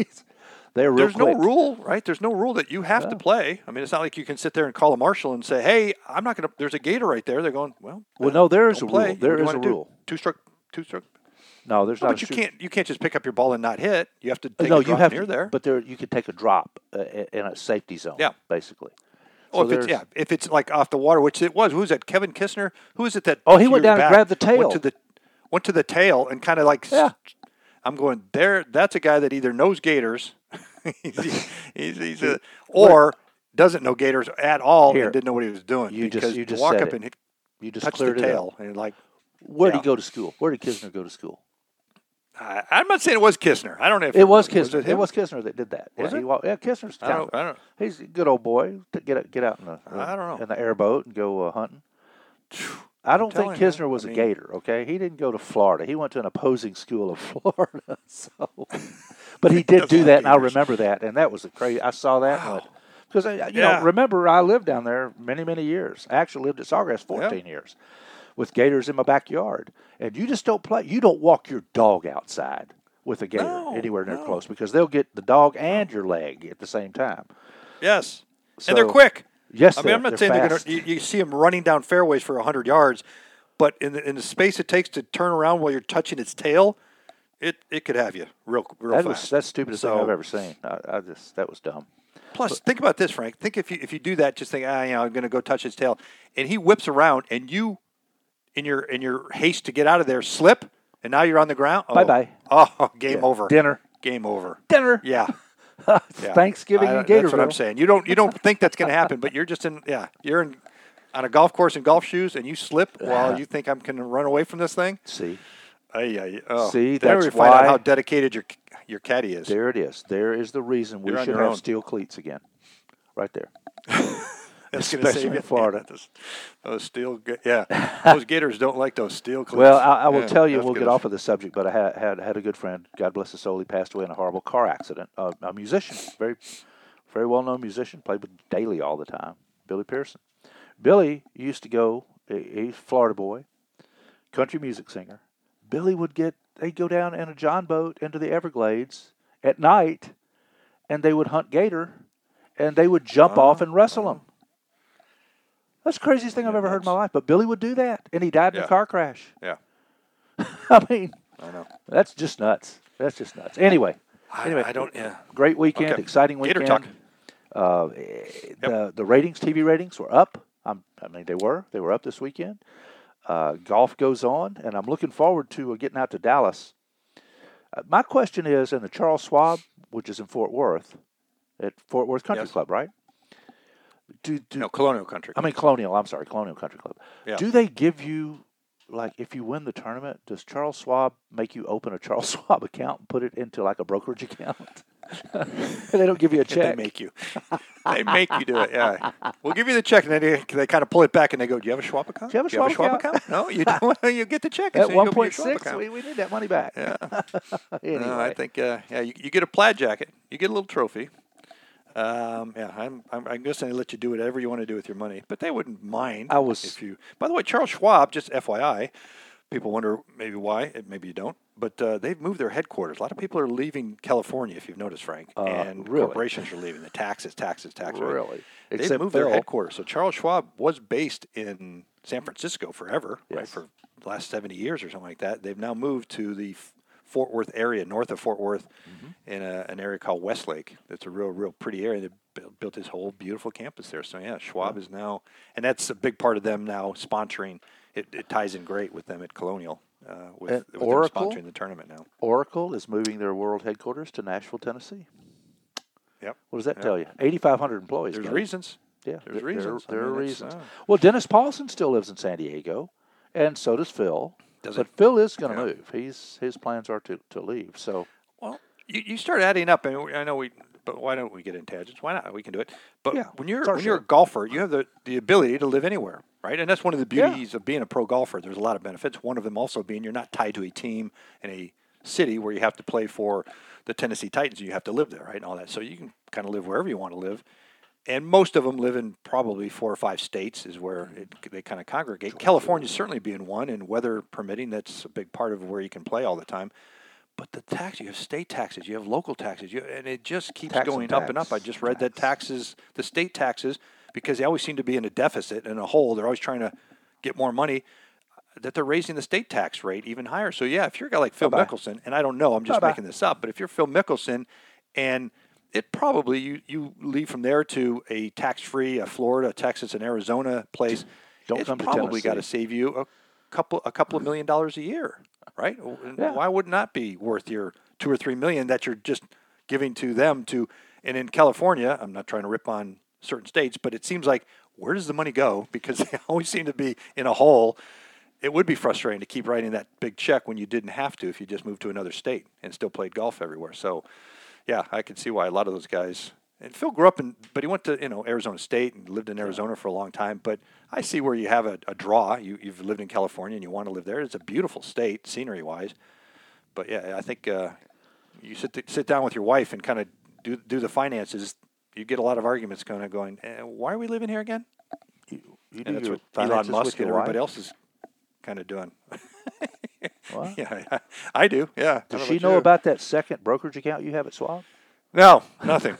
There's no rule, right? There's no rule that you have to play. I mean, it's not like you can sit there and call a marshal and say, hey, I'm not going to... There's a gator right there. They're going, no, there is a rule. There is a rule. Two-stroke? No, there's not. But you can't just pick up your ball and not hit. You have to take a drop near there. But you could take a drop in a safety zone, basically. So if it's like off the water, which it was. Who was that? Kevin Kistner? Who is it that? Oh, he went down and grabbed the tail. Went to the tail and kind of like. Yeah. I'm going there. That's a guy that either knows gators, or doesn't know gators at all and didn't know what he was doing. You just walk said up and touch cleared the tail and like. Where did he go to school? Where did Kistner go to school? I'm not saying it was Kistner. I don't know if it was Kistner. It was Kistner that did that. Was it? Kistner's talented. I don't know. He's a good old boy. Get out in the airboat and go hunting. I don't think Kistner was a Gator. Okay, he didn't go to Florida. He went to an opposing school of Florida. But he did do that, and I remember that, and that was crazy. I saw that because remember I lived down there many years. I actually lived at Sawgrass 14 years. With gators in my backyard. And you just don't play. You don't walk your dog outside with a gator anywhere near close, because they'll get the dog and your leg at the same time. Yes. And they're quick. Yes, I mean, I'm not saying they're going to. You see them running down fairways for 100 yards, but in the space it takes to turn around while you're touching its tail, it could have you real fast. That's the stupidest thing I've ever seen. That was dumb. Plus, think about this, Frank. Think if you do that, just think, I'm going to go touch its tail, and he whips around, and you. In your haste to get out of there, slip, and now you're on the ground. Bye-bye. Oh, game over. Dinner. Game over. Dinner. Yeah. Thanksgiving in Gatorsville. That's what I'm saying. You don't think that's going to happen, but you're just you're in on a golf course in golf shoes, and you slip while you think I'm going to run away from this thing. See, See, that's we find out why how dedicated your caddy is. there it is. There is the reason we You're on should your have own. steel cleats again, right there. That's gonna Especially save you. in Florida. Yeah, those steel, those Gators don't like those steel cleats. Well, I will tell you, that's we'll gonna- get off of the subject, but I had a good friend, God bless his soul, he passed away in a horrible car accident. A musician, very, very well-known musician, played with Daly all the time, Billy Pearson. Billy used to go, he's a Florida boy, country music singer. Billy they'd go down in a John boat into the Everglades at night, and they would hunt gator, and they would jump off and wrestle them. That's the craziest thing I've ever heard in my life. But Billy would do that, and he died in a car crash. Yeah. I mean, I know. that's just nuts. That's just nuts. Anyway, I don't. Yeah. great weekend, Okay. exciting Gator weekend. talk. The ratings, TV ratings, were up. They were up this weekend. Golf goes on, and I'm looking forward to getting out to Dallas. My question is, in the Charles Schwab, which is in Fort Worth, at Fort Worth Country Yes. Club, right? No, Colonial Country. Colonial. I'm sorry, Colonial Country Club. Yeah. Do they give you, like, if you win the tournament, does Charles Schwab make you open a Charles Schwab account and put it into like a brokerage account? They don't give you a check. They make you. They make you do it. Yeah. We'll give you the check, and then they kind of pull it back, and they go, "Do you have a Schwab account? Do you have a Schwab account? No, you don't. You get the check. and At so you go get your Schwab 1.6, account. we need that money back. Yeah. Anyway. No, I think you get a plaid jacket. You get a little trophy. I'm just going to let you do whatever you want to do with your money, but they wouldn't mind if you. By the way, Charles Schwab, just FYI, people wonder maybe why, maybe you don't, but they've moved their headquarters. A lot of people are leaving California, if you've noticed, Frank, and really? Corporations are leaving. The taxes. Really? They've Except moved Phil. their headquarters. So Charles Schwab was based in San Francisco forever, right, Yes. for the last 70 years or something like that. They've now moved to the Fort Worth area, north of Fort Worth, in an area called Westlake. That's a real pretty area. They built this whole beautiful campus there. So, yeah, Schwab is now, and that's a big part of them now sponsoring. It ties in great with them at Colonial, with them Oracle? sponsoring the tournament now. Oracle is moving their world headquarters to Nashville, Tennessee. Yep. What does that tell you? 8,500 employees. There's guys. reasons. Yeah, There's reasons. There I are mean, it's, reasons. Well, Dennis Paulson still lives in San Diego, and so does Phil. Does but he? Phil is going to Yeah. move. His plans are to leave. So Well, you start adding up, and I know but why don't we get in tangents? Why not? We can do it. But Yeah, when it's our you're a show. golfer, you have the ability to live anywhere, right? And that's one of the beauties of being a pro golfer. There's a lot of benefits. One of them also being you're not tied to a team in a city where you have to play for the Tennessee Titans. You have to live there, right, and all that. So you can kind of live wherever you want to live. And most of them live in probably 4 or 5 states is where they kind of congregate. California certainly being one, and weather permitting, that's a big part of where you can play all the time. But the tax, you have state taxes, you have local taxes, and it just keeps Tax going and up and tax. up. I just read that taxes, the state taxes, because they always seem to be in a deficit and a hole. They're always trying to get more money. That they're raising the state tax rate even higher. So yeah, if you're a guy like Phil Bye-bye. Mickelson, and I don't know, I'm just Bye-bye. making this up, but if you're Phil Mickelson, and it probably you leave from there to a tax-free, a Florida, Texas, and Arizona place. Don't it's come to probably got to Tennessee. save you a couple of $1 million a year, right? Yeah. Why would it not be worth your $2 or $3 million that you're just giving to them to? And in California, I'm not trying to rip on certain states, but it seems like where does the money go? Because they always seem to be in a hole. It would be frustrating to keep writing that big check when you didn't have to if you just moved to another state and still played golf everywhere. So, yeah, I can see why a lot of those guys. And Phil grew up but he went to Arizona State and lived in Arizona for a long time. But I see where you have a draw. You've lived in California and you want to live there. It's a beautiful state, scenery-wise. But yeah, I think you sit down with your wife and kind of do the finances. You get a lot of arguments kind of going. Why are we living here again? you do And that's your what Elon finances Musk with and your everybody wife? else is kind of doing. What? Yeah, I do. Yeah. Does How she about know you? about that second brokerage account you have at Schwab? No, nothing.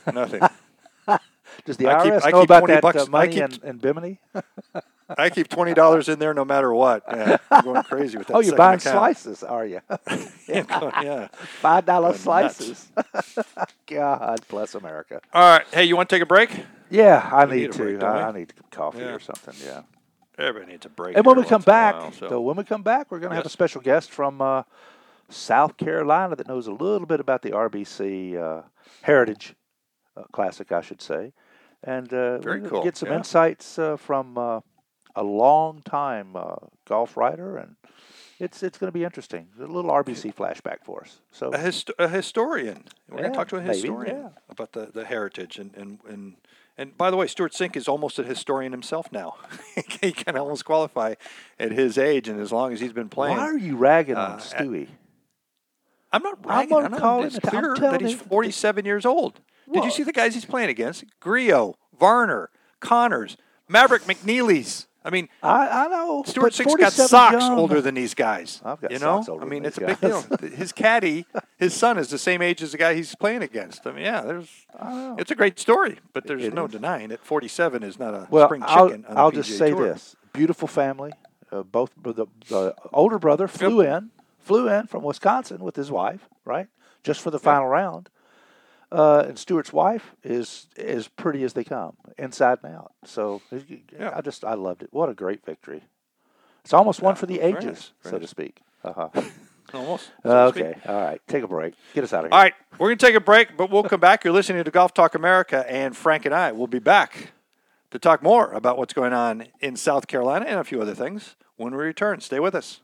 Does the I keep- IRS I know keep about 20 that bucks. money I keep- in Bimini? I keep $20 in there no matter what. Yeah, I'm going crazy with that. Oh, you're second buying account. slices, are you? Yeah. $5 nuts. slices. God bless America. All right. Hey, you want to take a break? Yeah, I We need need a to. break, don't we? I need coffee Yeah. or something. Yeah. Everybody needs a break. And when we every come once in a back, while, so. so when we come back, we're going to have a Yes. special guest from South Carolina that knows a little bit about the RBC Heritage Classic, I should say, and we're gonna cool, get some yeah. insights from a long time golf writer, and it's going to be interesting. A little RBC flashback for us. So a historian. We're going to talk to a maybe, historian about the heritage and by the way, Stuart Sink is almost a historian himself now. He can almost qualify at his age, and as long as he's been playing. Why are you ragging on Stewie? I'm not ragging on him. It's clear that he's 47 years old. Did you see the guys he's playing against? Griot, Varner, Connors, Maverick McNeely's. I mean, I know. Stuart Sink's got socks older than these guys. I've got socks older. I mean, than it's a these big deal. His caddy, his son, is the same age as the guy he's playing against. I mean, it's a great story, but there's no denying it. 47 is not a spring chicken. I'll just say this: beautiful family. Both the older brother flew in from Wisconsin with his wife, right, just for the final round. And Stuart's wife is as pretty as they come, inside and out. So I loved it. What a great victory! It's almost one for the ages, so to speak. Almost. Okay, all right. Take a break. Get us out of here. All right, we're going to take a break, but we'll come back. You're listening to Golf Talk America, and Frank and I will be back to talk more about what's going on in South Carolina and a few other things when we return. Stay with us.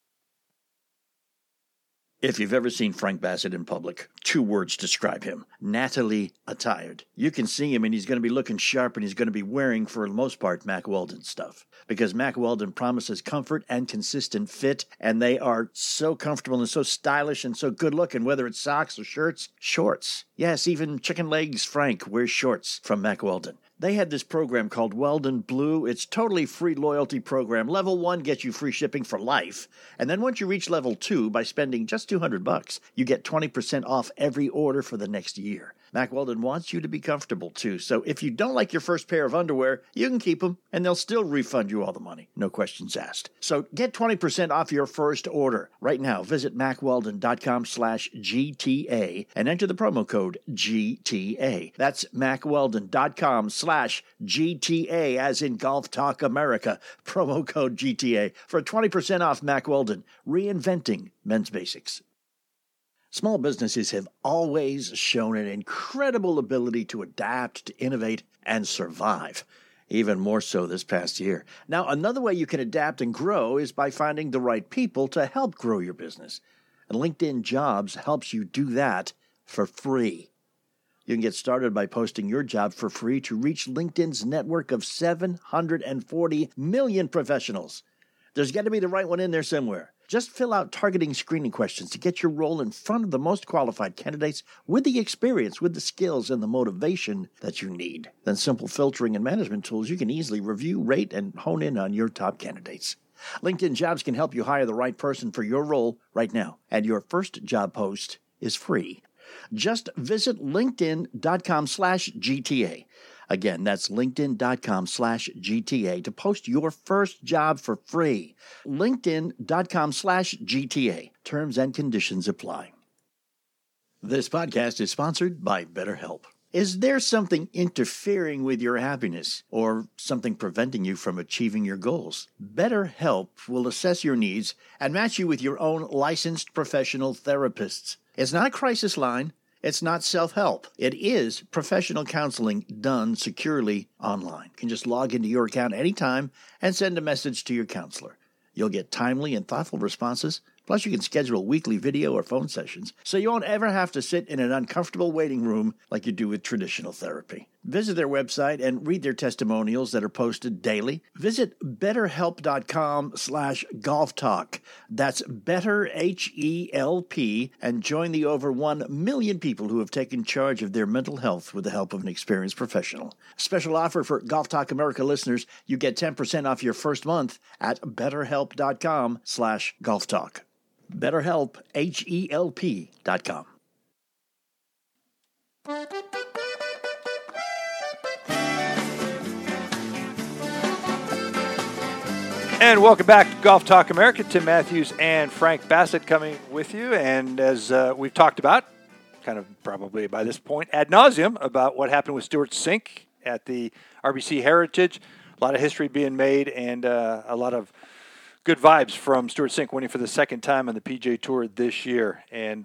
If you've ever seen Frank Bassett in public, 2 words describe him: Natalie attired. You can see him and he's going to be looking sharp, and he's going to be wearing, for the most part, Mack Weldon stuff. Because Mack Weldon promises comfort and consistent fit, and they are so comfortable and so stylish and so good looking, whether it's socks or shirts, shorts. Yes, even Chicken Legs Frank wears shorts from Mack Weldon. They had this program called Weldon Blue. It's totally free loyalty program. Level 1 gets you free shipping for life. And then once you reach level 2, by spending just $200, you get 20% off every order for the next year. Mack Weldon wants you to be comfortable too. So if you don't like your first pair of underwear, you can keep them and they'll still refund you all the money. No questions asked. So get 20% off your first order. Right now, visit MackWeldon.com/GTA and enter the promo code GTA. That's MackWeldon.com/GTA, as in Golf Talk America. Promo code GTA for 20% off Mack Weldon, reinventing men's basics. Small businesses have always shown an incredible ability to adapt, to innovate, and survive. Even more so this past year. Now, another way you can adapt and grow is by finding the right people to help grow your business. And LinkedIn Jobs helps you do that for free. You can get started by posting your job for free to reach LinkedIn's network of 740 million professionals. There's got to be the right one in there somewhere. Just fill out targeting screening questions to get your role in front of the most qualified candidates with the experience, with the skills, and the motivation that you need. Then simple filtering and management tools, you can easily review, rate, and hone in on your top candidates. LinkedIn Jobs can help you hire the right person for your role right now, and your first job post is free. Just visit linkedin.com/GTA. Again, that's linkedin.com/GTA to post your first job for free. LinkedIn.com/GTA. Terms and conditions apply. This podcast is sponsored by BetterHelp. Is there something interfering with your happiness or something preventing you from achieving your goals? BetterHelp will assess your needs and match you with your own licensed professional therapists. It's not a crisis line. It's not self-help. It is professional counseling done securely online. You can just log into your account anytime and send a message to your counselor. You'll get timely and thoughtful responses. Plus, you can schedule weekly video or phone sessions, so you won't ever have to sit in an uncomfortable waiting room like you do with traditional therapy. Visit their website and read their testimonials that are posted daily. Visit betterhelp.com/golftalk. That's BetterHelp, and join the over 1 million people who have taken charge of their mental health with the help of an experienced professional. Special offer for Golf Talk America listeners. You get 10% off your first month at betterhelp.com/golftalk. BetterHelp, HELP.com. And welcome back to Golf Talk America. Tim Matthews and Frank Bassett coming with you. And as we've talked about, kind of probably by this point, ad nauseum, about what happened with Stuart Sink at the RBC Heritage. A lot of history being made and a lot of good vibes from Stuart Sink winning for the second time on the PGA Tour this year. And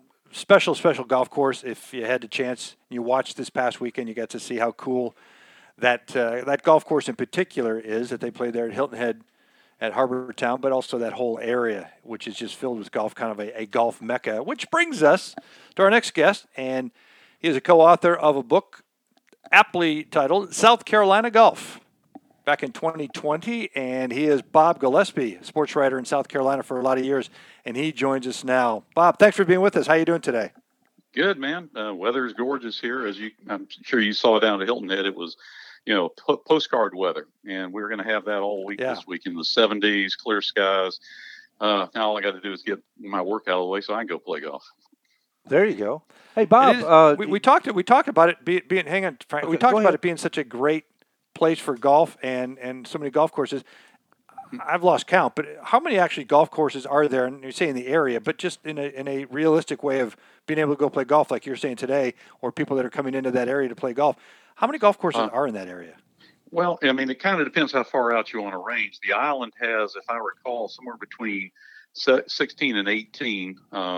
special golf course. If you had the chance, you watched this past weekend, you got to see how cool that golf course in particular is that they play there at Hilton Head at Harbor Town, but also that whole area, which is just filled with golf, kind of a golf mecca, which brings us to our next guest. And he is a co-author of a book aptly titled South Carolina Golf back in 2020. And he is Bob Gillespie, sports writer in South Carolina for a lot of years. And he joins us now. Bob, thanks for being with us. How are you doing today? Good, man. Weather is gorgeous here. I'm sure you saw down at Hilton Head, it was, postcard weather, and we're going to have that all week this week in the 70s, clear skies. Now all I got to do is get my work out of the way so I can go play golf. There you go. Hey, Bob, we talked about it being. Hang on, Frank. Okay, we talked about it being such a great place for golf and so many golf courses. I've lost count, but how many actually golf courses are there? And you're saying the area, but just in a realistic way of being able to go play golf, like you're saying today, or people that are coming into that area to play golf. How many golf courses are in that area? Well, I mean, it kind of depends how far out you want to range. The island has, if I recall, somewhere between 16 and 18.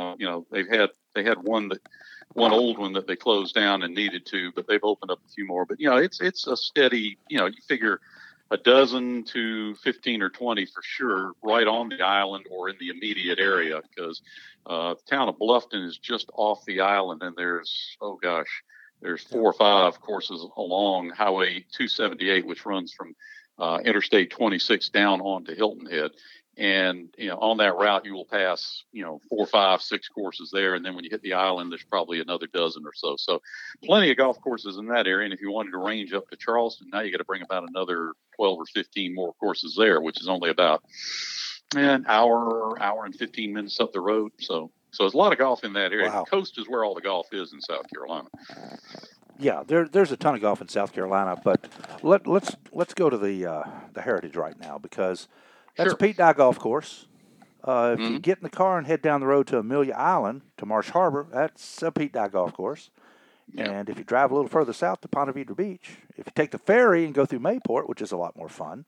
They had one old one that they closed down and needed to, but they've opened up a few more. But it's a steady. You figure a dozen to 15 or 20 for sure, right on the island or in the immediate area, because the town of Bluffton is just off the island, and there's 4 or 5 courses along Highway 278, which runs from Interstate 26 down onto Hilton Head. And, on that route, you will pass, 4, 5, 6 courses there. And then when you hit the island, there's probably another dozen or so. So plenty of golf courses in that area. And if you wanted to range up to Charleston, now you got to bring about another 12 or 15 more courses there, which is only about an hour and 15 minutes up the road. So there's a lot of golf in that area. Wow. The coast is where all the golf is in South Carolina. Yeah, there's a ton of golf in South Carolina, but let's go to the Heritage right now, because that's a Pete Dye golf course. If you get in the car and head down the road to Amelia Island to Marsh Harbor, that's a Pete Dye golf course. Yeah. And if you drive a little further south to Ponte Vedra Beach, if you take the ferry and go through Mayport, which is a lot more fun,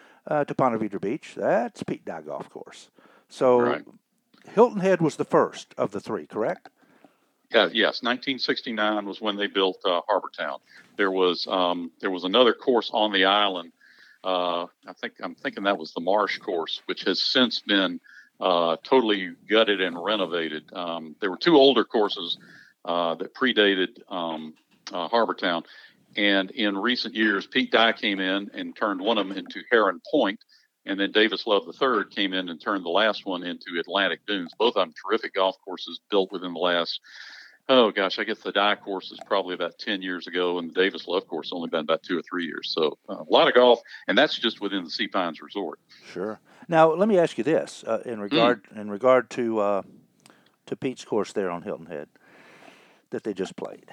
to Ponte Vedra Beach, that's Pete Dye golf course. So right. Hilton Head was the first of the 3, correct? Yes, 1969 was when they built Harbor Town. There was another course on the island. I'm thinking that was the Marsh course, which has since been totally gutted and renovated. There were 2 older courses that predated Harbor Town, and in recent years, Pete Dye came in and turned one of them into Heron Point, and then Davis Love III came in and turned the last one into Atlantic Dunes. Both of them terrific golf courses built within the last, I guess the Dye course is probably about 10 years ago, and the Davis Love course only been about 2 or 3 years. So a lot of golf, and that's just within the Sea Pines Resort. Sure. Now, let me ask you this in regard to Pete's course there on Hilton Head that they just played.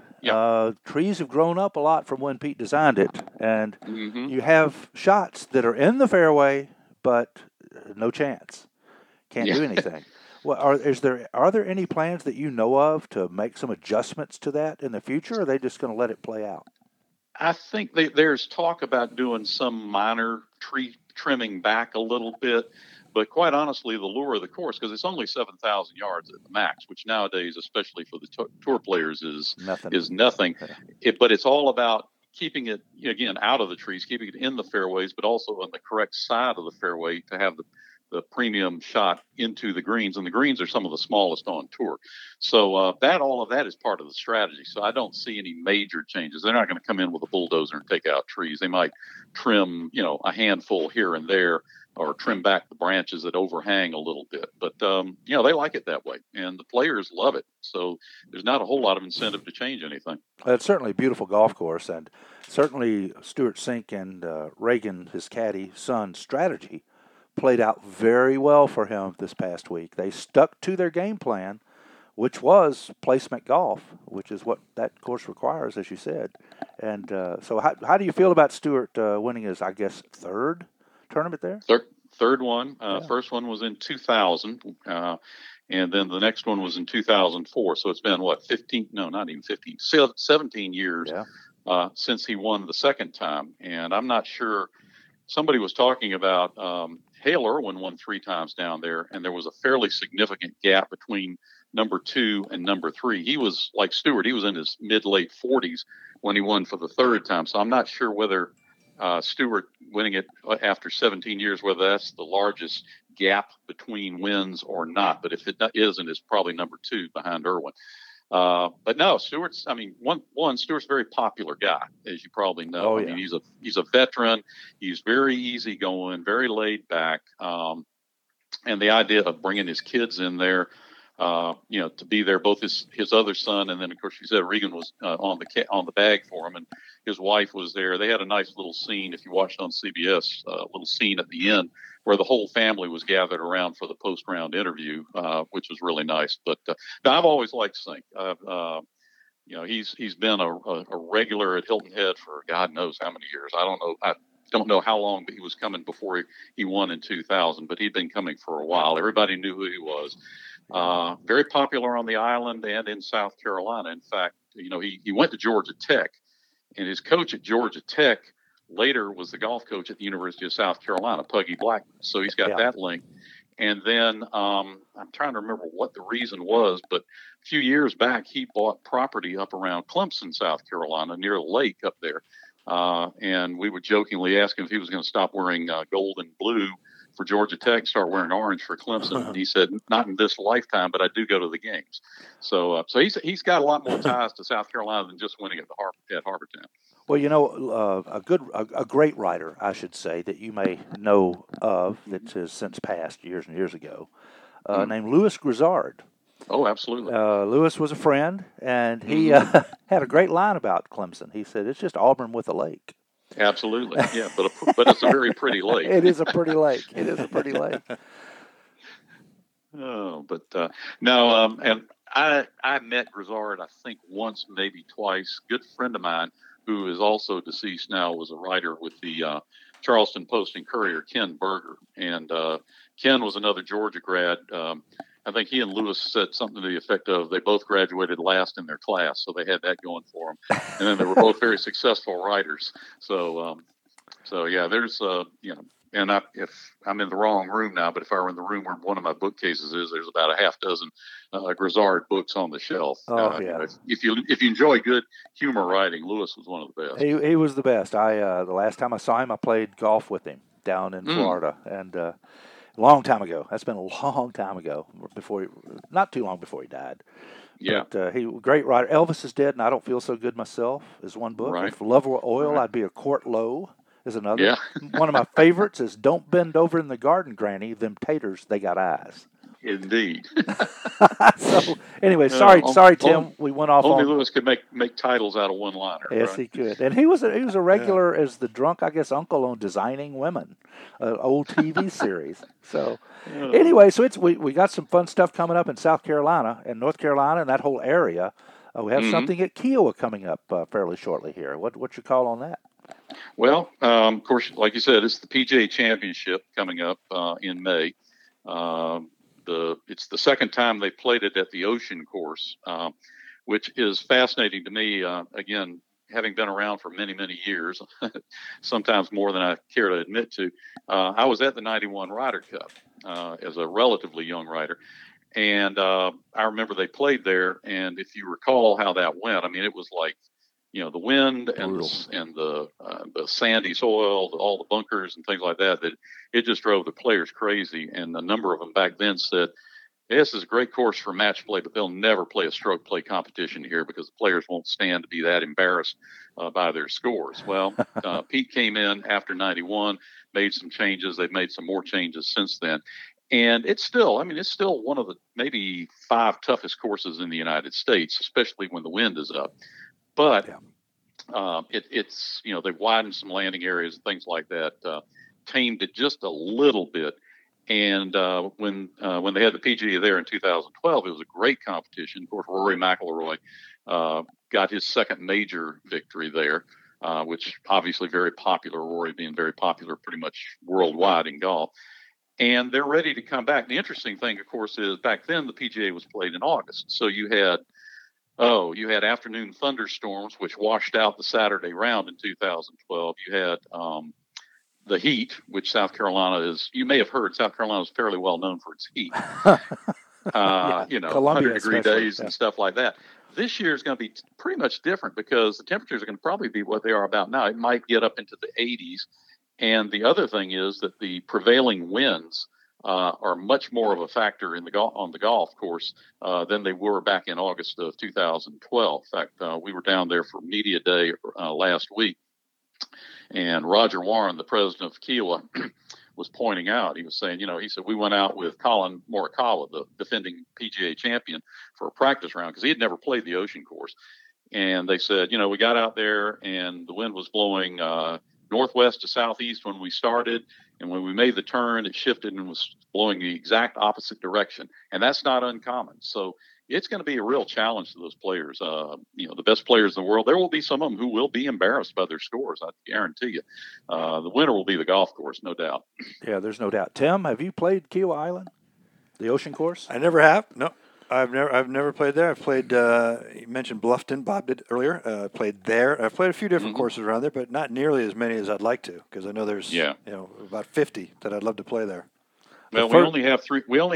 Yep. Trees have grown up a lot from when Pete designed it, and you have shots that are in the fairway, but no chance. Can't do anything. Well, are there any plans that you know of to make some adjustments to that in the future, or are they just going to let it play out? I think there's talk about doing some minor tree trimming back a little bit, but quite honestly, the lure of the course, because it's only 7,000 yards at the max, which nowadays, especially for the tour players, is nothing. But it's all about keeping it, again, out of the trees, keeping it in the fairways, but also on the correct side of the fairway to have the premium shot into the greens, and the greens are some of the smallest on tour. So all of that is part of the strategy. So I don't see any major changes. They're not going to come in with a bulldozer and take out trees. They might trim, a handful here and there, or trim back the branches that overhang a little bit. But, they like it that way, and the players love it. So there's not a whole lot of incentive to change anything. It's certainly a beautiful golf course, and certainly Stuart Sink and Reagan, his caddy, son's strategy played out very well for him this past week. They stuck to their game plan, which was placement golf, which is what that course requires, as you said. And so how do you feel about Stuart winning his, I guess, third tournament there? Third one. First one was in 2000, and then the next one was in 2004. So it's been, 17 years since he won the second time. And I'm not sure. Somebody was talking about Hale Irwin won 3 times down there, and there was a fairly significant gap between number 2 and number 3. He was like Stewart. He was in his mid-late 40s when he won for the third time. So I'm not sure whether Stewart winning it after 17 years, whether that's the largest gap between wins or not. But if it isn't, it's probably number 2 behind Irwin. But no, Stewart's a very popular guy, as you probably know. Oh, yeah. I mean, he's a veteran. He's very easygoing, very laid back. And the idea of bringing his kids in there, to be there, both his other son, and then of course you said Regan was on the bag for him, and his wife was there. They had a nice little scene, if you watched on CBS, a little scene at the end where the whole family was gathered around for the post-round interview, which was really nice. But I've always liked Sink. He's been a regular at Hilton Head for God knows how many years. I don't know how long, but he was coming before he won in 2000, but he'd been coming for a while. Everybody knew who he was. Very popular on the island and in South Carolina. In fact, he went to Georgia Tech, and his coach at Georgia Tech later was the golf coach at the University of South Carolina, Puggy Blackman. So he's got that link. And then I'm trying to remember what the reason was, but a few years back, he bought property up around Clemson, South Carolina, near the lake up there. And we would jokingly ask him if he was going to stop wearing gold and blue for Georgia Tech, start wearing orange for Clemson. And he said, not in this lifetime, but I do go to the games. So he's got a lot more ties to South Carolina than just winning at Harbortown. Well, a great writer, I should say, that you may know of that has since passed years and years ago, named Louis Grizzard. Oh, absolutely. Louis was a friend, and he had a great line about Clemson. He said, "It's just Auburn with a lake." Absolutely, yeah, but it's a very pretty lake. It is a pretty lake. Oh, but no, and I met Grizzard, I think once, maybe twice. Good friend of mine who is also deceased now was a writer with the Charleston Post and Courier, Ken Berger, and Ken was another Georgia grad. I think he and Lewis said something to the effect of they both graduated last in their class, so they had that going for them. And then they were both very successful writers. So yeah, there's and if I'm in the wrong room now, but if I were in the room where one of my bookcases is, there's about a half dozen Grizzard books on the shelf. Oh yeah. If you enjoy good humor writing, Lewis was one of the best. He was the best. The last time I saw him, I played golf with him down in Florida, and long time ago. That's been a long time ago. Not too long before he died. Yeah. But he great writer. Elvis is dead, and I don't feel so good myself. Is one book. Right. If love were oil, I'd be a quart low. Is another. Yeah. One of my favorites is Don't Bend Over in the Garden, Granny. Them taters, they got eyes. Indeed. So anyway, sorry, Tim. We went off. Only Lewis could make titles out of one-liner. Yes, right? he could, and he was a regular as the drunk, I guess, uncle on Designing Women, old TV series. So anyway, so we got some fun stuff coming up in South Carolina and North Carolina and that whole area. We have something at Kiowa coming up fairly shortly here. What's your call on that? Well, of course, like you said, it's the PGA Championship coming up in May. It's the second time they played it at the Ocean Course, which is fascinating to me. Again, having been around for many, many years, sometimes more than I care to admit to, I was at the 91 Ryder Cup as a relatively young rider. And I remember they played there. And if you recall how that went, I mean, it was like, the wind and the sandy soil, all the bunkers and things like that it just drove the players crazy. And a number of them back then said, this is a great course for match play, but they'll never play a stroke play competition here because the players won't stand to be that embarrassed by their scores. Well, Pete came in after 91, made some changes. They've made some more changes since then. And it's still one of the maybe 5 toughest courses in the United States, especially when the wind is up. But it's they've widened some landing areas and things like that, tamed it just a little bit. And when they had the PGA there in 2012, it was a great competition. Of course, Rory McIlroy got his second major victory there, which obviously very popular. Rory being very popular pretty much worldwide in golf. And they're ready to come back. The interesting thing, of course, is back then the PGA was played in August, so you had afternoon thunderstorms, which washed out the Saturday round in 2012. You had the heat, which South Carolina is, you may have heard, South Carolina is fairly well known for its heat. Columbia 100-degree days yeah. and stuff like that. This year is going to be pretty much different because the temperatures are going to probably be what they are about now. It might get up into the 80s. And the other thing is that the prevailing winds are much more of a factor on the golf course than they were back in August of 2012. In fact, we were down there for media day last week, and Roger Warren, the president of Kiawah, was pointing out. He was saying, he said we went out with Colin Morikawa, the defending PGA champion, for a practice round because he had never played the Ocean course, and they said, we got out there and the wind was blowing northwest to southeast when we started, and when we made the turn, it shifted and was blowing the exact opposite direction, and that's not uncommon. So it's going to be a real challenge to those players. The best players in the world. There will be some of them who will be embarrassed by their scores. I guarantee you. The winner will be the golf course, no doubt. Yeah, there's no doubt. Tim, have you played Kiawah Island, the Ocean course? I never have. No. I've never played there. I've played. You mentioned Bluffton. Bob did earlier. I played there. I've played a few different courses around there, but not nearly as many as I'd like to, because I know there's about 50 that I'd love to play there. Well, we only have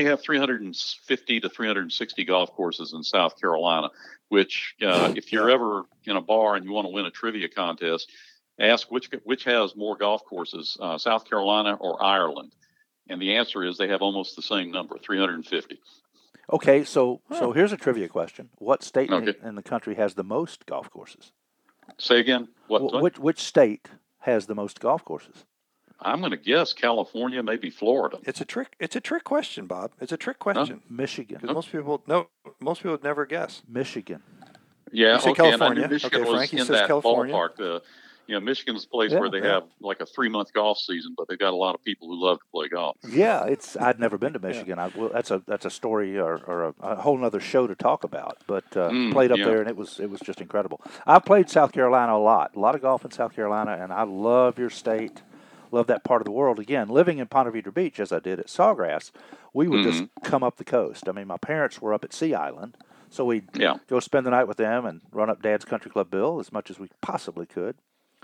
350 to 360 golf courses in South Carolina. Which, if you're ever in a bar and you want to win a trivia contest, ask which has more golf courses, South Carolina or Ireland, and the answer is they have almost the same number, 350. Okay, so here's a trivia question: what state in the country has the most golf courses? Say again. Which state has the most golf courses? I'm going to guess California, maybe Florida. It's a trick question, Bob. It's a trick question. Huh? Michigan. Because most people would never guess. Michigan. Yeah, you say California. Michigan was Frankie in says that California. Ballpark. Michigan's a place where they have like a 3-month golf season, but they've got a lot of people who love to play golf. Yeah, I'd never been to Michigan. That's a story or a whole other show to talk about. But played up there, and it was just incredible. I've played South Carolina a lot of golf in South Carolina, and I love your state. Love that part of the world. Again, living in Ponte Vedra Beach, as I did at Sawgrass, we would just come up the coast. I mean, my parents were up at Sea Island, so we'd go spend the night with them and run up Dad's Country Club bill as much as we possibly could.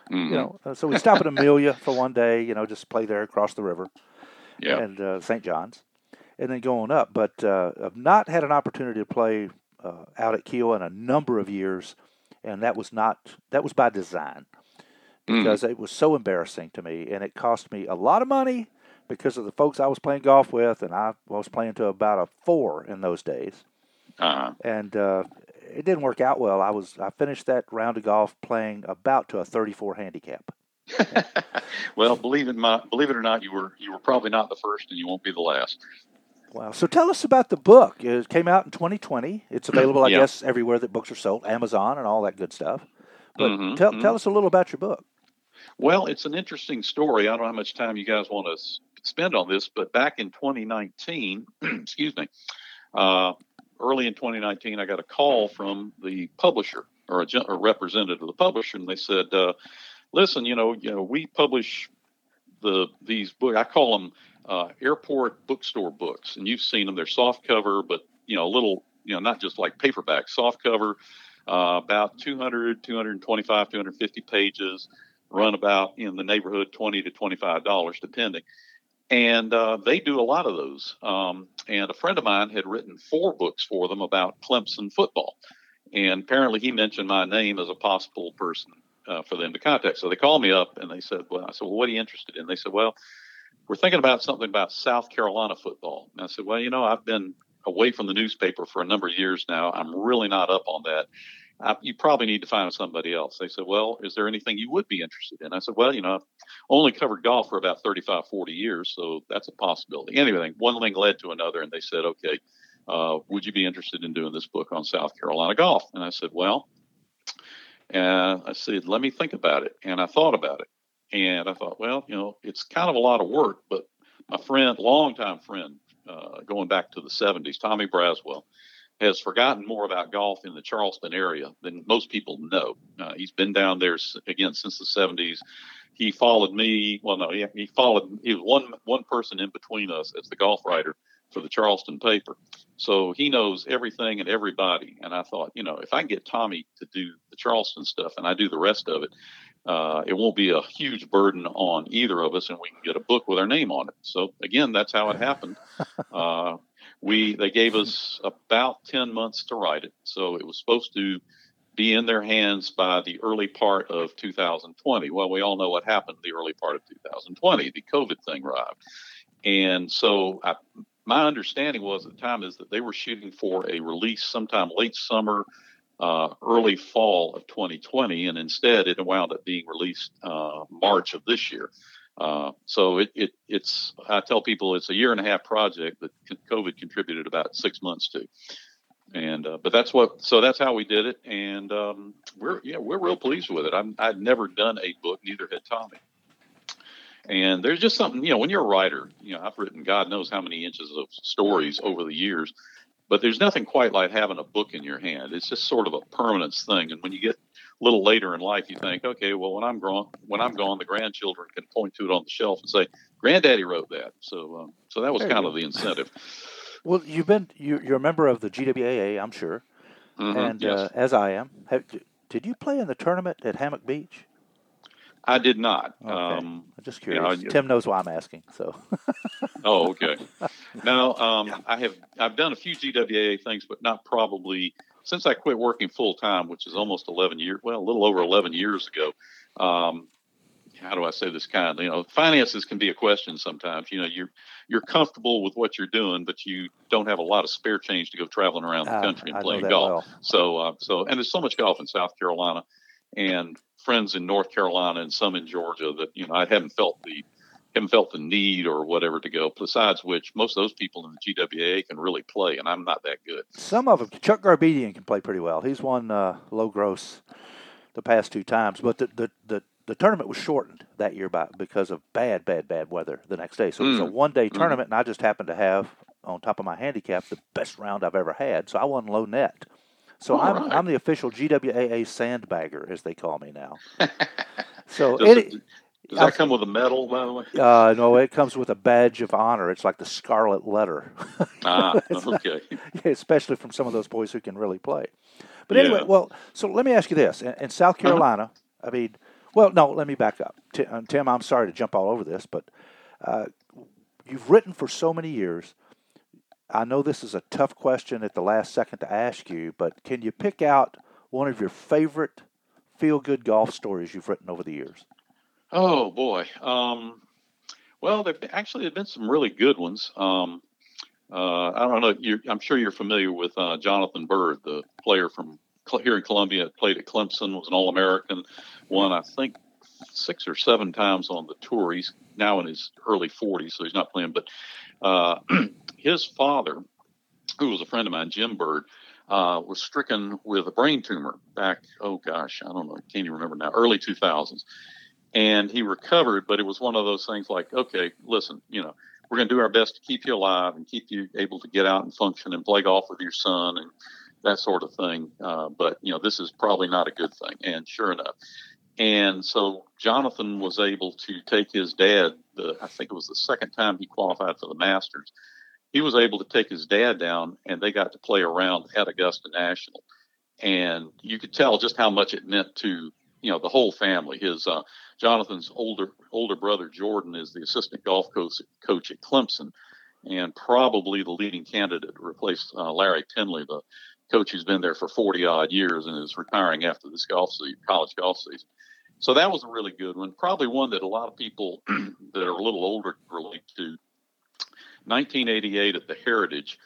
So we stop at Amelia for one day, just play there across the river, and St. John's, and then go on up. But I've not had an opportunity to play out at Kiawah in a number of years, and that was by design. Because it was so embarrassing to me, and it cost me a lot of money because of the folks I was playing golf with, and I was playing to about a 4 in those days. And it didn't work out well. I finished that round of golf playing about to a 34 handicap. Well, believe it or not, you were probably not the first, and you won't be the last. Wow. So tell us about the book. It came out in 2020. It's available, I guess, everywhere that books are sold, Amazon and all that good stuff. But tell us a little about your book. Well, it's an interesting story. I don't know how much time you guys want to spend on this, but back in 2019, excuse me, early in 2019, I got a call from the publisher or a representative of the publisher, and they said, "Listen, we publish these books. I call them airport bookstore books, and you've seen them. They're soft cover, but little, not just like paperback, soft cover." About 200, 225, 250 pages, run about in the neighborhood $20 to $25, depending. And they do a lot of those. And a friend of mine had written 4 books for them about Clemson football. And apparently he mentioned my name as a possible person for them to contact. So they called me up and they said, I said, what are you interested in? They said, well, we're thinking about something about South Carolina football. And I said, well, I've been away from the newspaper for a number of years now. I'm really not up on that. You probably need to find somebody else. They said, well, is there anything you would be interested in? I said, well, I've only covered golf for about 35, 40 years, so that's a possibility. Anyway, one thing led to another, and they said, okay, would you be interested in doing this book on South Carolina golf? And I said, well, let me think about it. And I thought about it. And I thought, well, it's kind of a lot of work, but my friend, longtime friend, going back to the 70s, Tommy Braswell, has forgotten more about golf in the Charleston area than most people know. He's been down there again since the 70s. He followed me. Well, no, he was one person in between us as the golf writer for the Charleston paper. So he knows everything and everybody. And I thought, if I can get Tommy to do the Charleston stuff and I do the rest of it, it won't be a huge burden on either of us, and we can get a book with our name on it. So again, that's how it happened. They gave us about 10 months to write it. So it was supposed to be in their hands by the early part of 2020. Well, we all know what happened the early part of 2020. The COVID thing arrived. And so my understanding was at the time is that they were shooting for a release sometime late summer, early fall of 2020. And instead it wound up being released March of this year. So it's I tell people it's a 1.5-year project that COVID contributed about 6 months to. And but that's how we did it, and we're real pleased with it. I'd never done a book, neither had Tommy. And there's just something, when you're a writer, I've written God knows how many inches of stories over the years, but there's nothing quite like having a book in your hand. It's just sort of a permanence thing. And when you get a little later in life, you think, okay, well, when I'm gone, the grandchildren can point to it on the shelf and say, "Granddaddy wrote that." So that was kind of the incentive. Well, you're a member of the GWAA, I'm sure, and yes. As I am. Did you play in the tournament at Hammock Beach? I did not. Okay. I'm just curious. Tim knows why I'm asking. So. Oh, okay. No, I've done a few GWAA things, but not probably since I quit working full time, which is almost 11 years. Well, a little over 11 years ago. How do I say this kindly? Finances can be a question sometimes. You're comfortable with what you're doing, but you don't have a lot of spare change to go traveling around the country and playing golf. Well. So and there's so much golf in South Carolina, and friends in North Carolina and some in Georgia that I haven't felt the need or whatever to go. Besides which, most of those people in the GWAA can really play, and I'm not that good. Some of them, Chuck Garbedian can play pretty well. He's won low gross the past 2 times, but the tournament was shortened that year because of bad weather the next day. So it was a one-day tournament, and I just happened to have, on top of my handicap, the best round I've ever had. So I won low net. So I'm the official GWAA sandbagger, as they call me now. So does that come with a medal, by the way? No, it comes with a badge of honor. It's like the scarlet letter. Okay. Especially from some of those boys who can really play. But anyway, so let me ask you this. In South Carolina, well, no, let me back up. Tim, I'm sorry to jump all over this, but you've written for so many years. I know this is a tough question at the last second to ask you, but can you pick out one of your favorite feel-good golf stories you've written over the years? Oh, boy. Well, there have been some really good ones. I don't know. I'm sure you're familiar with Jonathan Byrd, the player from here in Columbia, played at Clemson, was an All-American, won, I think, 6 or 7 times on the tour. He's now in his early 40s, so he's not playing. But his father, who was a friend of mine, Jim Byrd, was stricken with a brain tumor back, I don't know, can't even remember now, early 2000s. And he recovered, but it was one of those things like, okay, listen, we're going to do our best to keep you alive and keep you able to get out and function and play golf with your son and that sort of thing. But this is probably not a good thing. And sure enough. And so Jonathan was able to take his dad, I think it was the second time he qualified for the Masters. He was able to take his dad down, and they got to play around at Augusta National. And you could tell just how much it meant to, the whole family. Jonathan's older brother, Jordan, is the assistant golf coach at Clemson, and probably the leading candidate to replace Larry Tinley, the coach who's been there for 40-odd years and is retiring after this college golf season. So that was a really good one. Probably one that a lot of people that are a little older relate to. 1988 at the Heritage,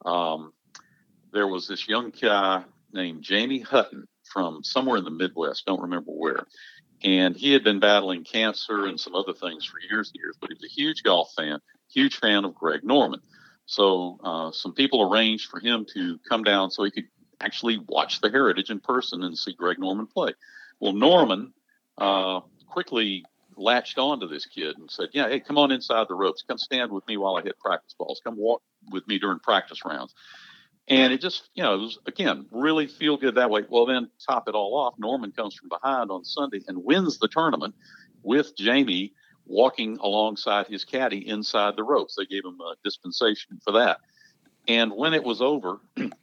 there was this young guy named Jamie Hutton from somewhere in the Midwest, don't remember where. And he had been battling cancer and some other things for years and years, but he was a huge golf fan, huge fan of Greg Norman. So some people arranged for him to come down so he could actually watch the Heritage in person and see Greg Norman play. Well, Norman quickly latched on to this kid and said, hey, come on inside the ropes. Come stand with me while I hit practice balls. Come walk with me during practice rounds. And it just, it was, again, really feel good that way. Well, then top it all off, Norman comes from behind on Sunday and wins the tournament with Jamie walking alongside his caddy inside the ropes. They gave him a dispensation for that. And when it was over,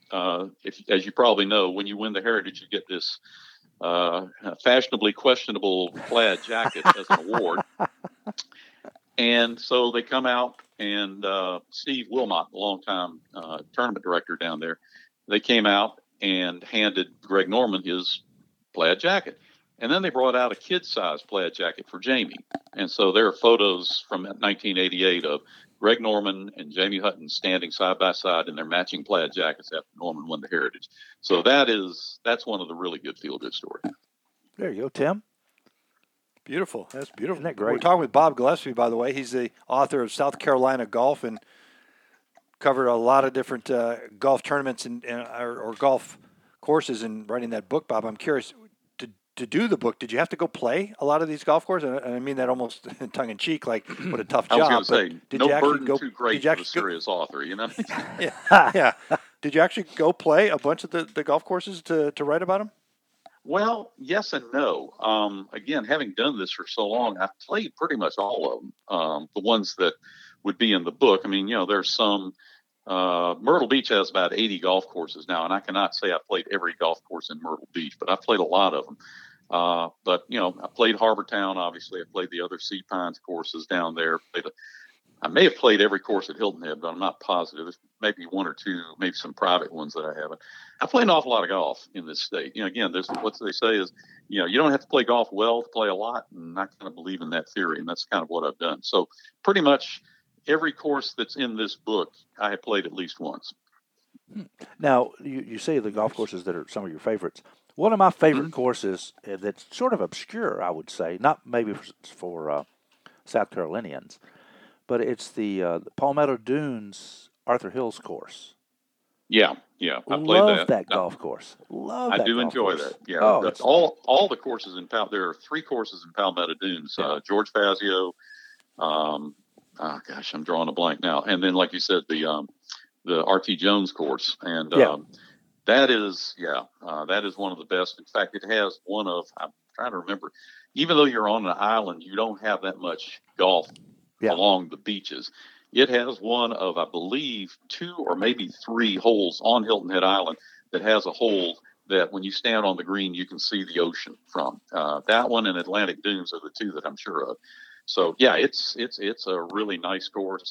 as you probably know, when you win the Heritage, you get this fashionably questionable plaid jacket as an award. And so they come out and Steve Wilmot, the longtime tournament director down there, they came out and handed Greg Norman his plaid jacket. And then they brought out a kid-sized plaid jacket for Jamie. And so there are photos from 1988 of Greg Norman and Jamie Hutton standing side by side in their matching plaid jackets after Norman won the Heritage. So that's one of the really good feel-good stories. There you go, Tim. Beautiful. That's beautiful. Isn't that great? We're talking with Bob Gillespie, by the way. He's the author of South Carolina Golf and covered a lot of different golf tournaments or golf courses in writing that book, Bob. I'm curious, to do the book, did you have to go play a lot of these golf courses? And I mean that almost tongue-in-cheek, like what a tough job. I was going to say, did no you actually burden too great for a serious author, you know? Yeah. Did you actually go play a bunch of the golf courses to write about them? Well, yes and no. Again, having done this for so long, I've played pretty much all of them. The ones that would be in the book. I mean, there's some. Myrtle Beach has about 80 golf courses now, and I cannot say I've played every golf course in Myrtle Beach, but I've played a lot of them. But I played Harbor Town, obviously. I played the other Sea Pines courses down there. I may have played every course at Hilton Head, but I'm not positive. There's maybe one or two, maybe some private ones that I haven't. I play an awful lot of golf in this state. Again, there's what they say is, you don't have to play golf well to play a lot, and I kind of believe in that theory, and that's kind of what I've done. So pretty much every course that's in this book, I have played at least once. Now, you say the golf courses that are some of your favorites. One of my favorite courses that's sort of obscure, I would say, not maybe for South Carolinians, but it's the Palmetto Dunes Arthur Hills course. Yeah, I played Love that golf course. I do enjoy that. Yeah, all the courses in there are 3 courses in Palmetto Dunes. George Fazio. I'm drawing a blank now. And then, like you said, the R.T. Jones course, and that is one of the best. In fact, it has I'm trying to remember. Even though you're on an island, you don't have that much golf along the beaches. It has one of, I believe, 2 or maybe 3 holes on Hilton Head Island that has a hole that when you stand on the green, you can see the ocean from. That one and Atlantic Dunes are the 2 that I'm sure of. So, yeah, it's a really nice course.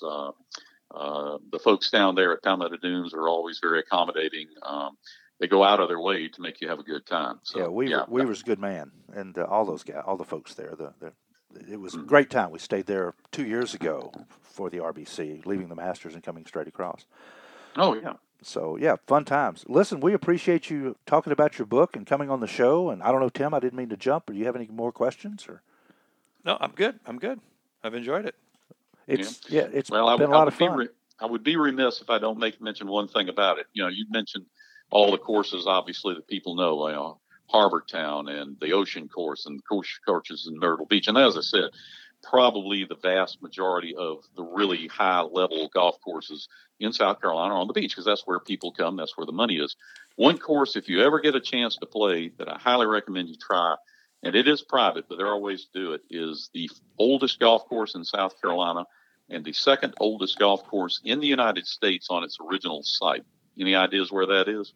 The folks down there at Palmetto Dunes are always very accommodating. They go out of their way to make you have a good time. So, Weaver's a good man, and all those guys, all the folks there. It was a great time. We stayed there 2 years ago for the RBC, leaving the Masters and coming straight across. Oh, yeah. So, fun times. Listen, we appreciate you talking about your book and coming on the show. And I don't know, Tim, I didn't mean to jump. Do you have any more questions? Or? No, I'm good. I've enjoyed it. It's been a lot of fun. I would be remiss if I don't mention one thing about it. You mentioned all the courses, obviously, that people know, Harbor Town and the Ocean Course and courses in Myrtle Beach. And as I said, probably the vast majority of the really high-level golf courses in South Carolina are on the beach because that's where people come. That's where the money is. One course, if you ever get a chance to play, that I highly recommend you try, and it is private, but there are ways to do it, is the oldest golf course in South Carolina and the second oldest golf course in the United States on its original site. Any ideas where that is?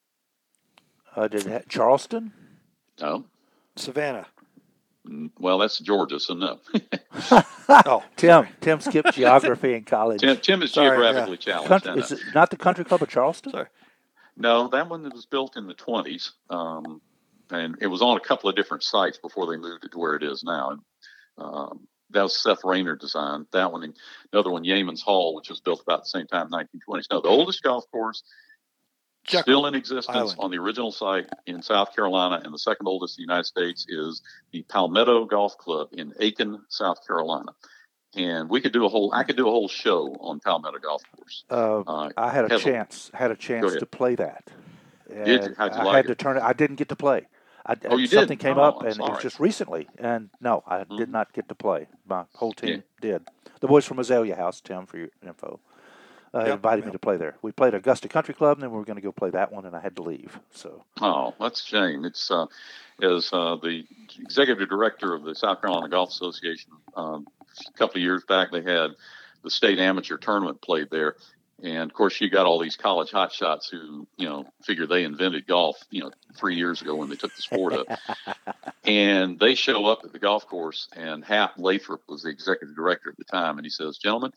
Charleston? No. Savannah. Well, that's Georgia, so no. Tim skipped geography in college. Tim is geographically challenged. Is it not the Country Club of Charleston? Sorry. No, that one was built in the 1920s, and it was on a couple of different sites before they moved it to where it is now. That was Seth Rayner design. That one, and another one, Yeaman's Hall, which was built about the same time, 1920s. No, the oldest golf course still in existence on the original site in South Carolina, and the second oldest in the United States is the Palmetto Golf Club in Aiken, South Carolina. And I could do a whole show on Palmetto Golf Course. I had a chance to play that. Did you? How'd you like it? I didn't get to play. Something came up, and it was just recently. And no, I did not get to play. My whole team did. The boys from Azalea House, Tim, for your info, invited me to play there. We played Augusta Country Club, and then we were going to go play that one, and I had to leave. So. Oh, that's a shame. It's as the executive director of the South Carolina Golf Association. A couple of years back, they had the state amateur tournament played there. And, of course, you got all these college hotshots who, figure they invented golf, 3 years ago when they took the sport up. And they show up at the golf course, and Hap Lathrop was the executive director at the time. And he says, "Gentlemen,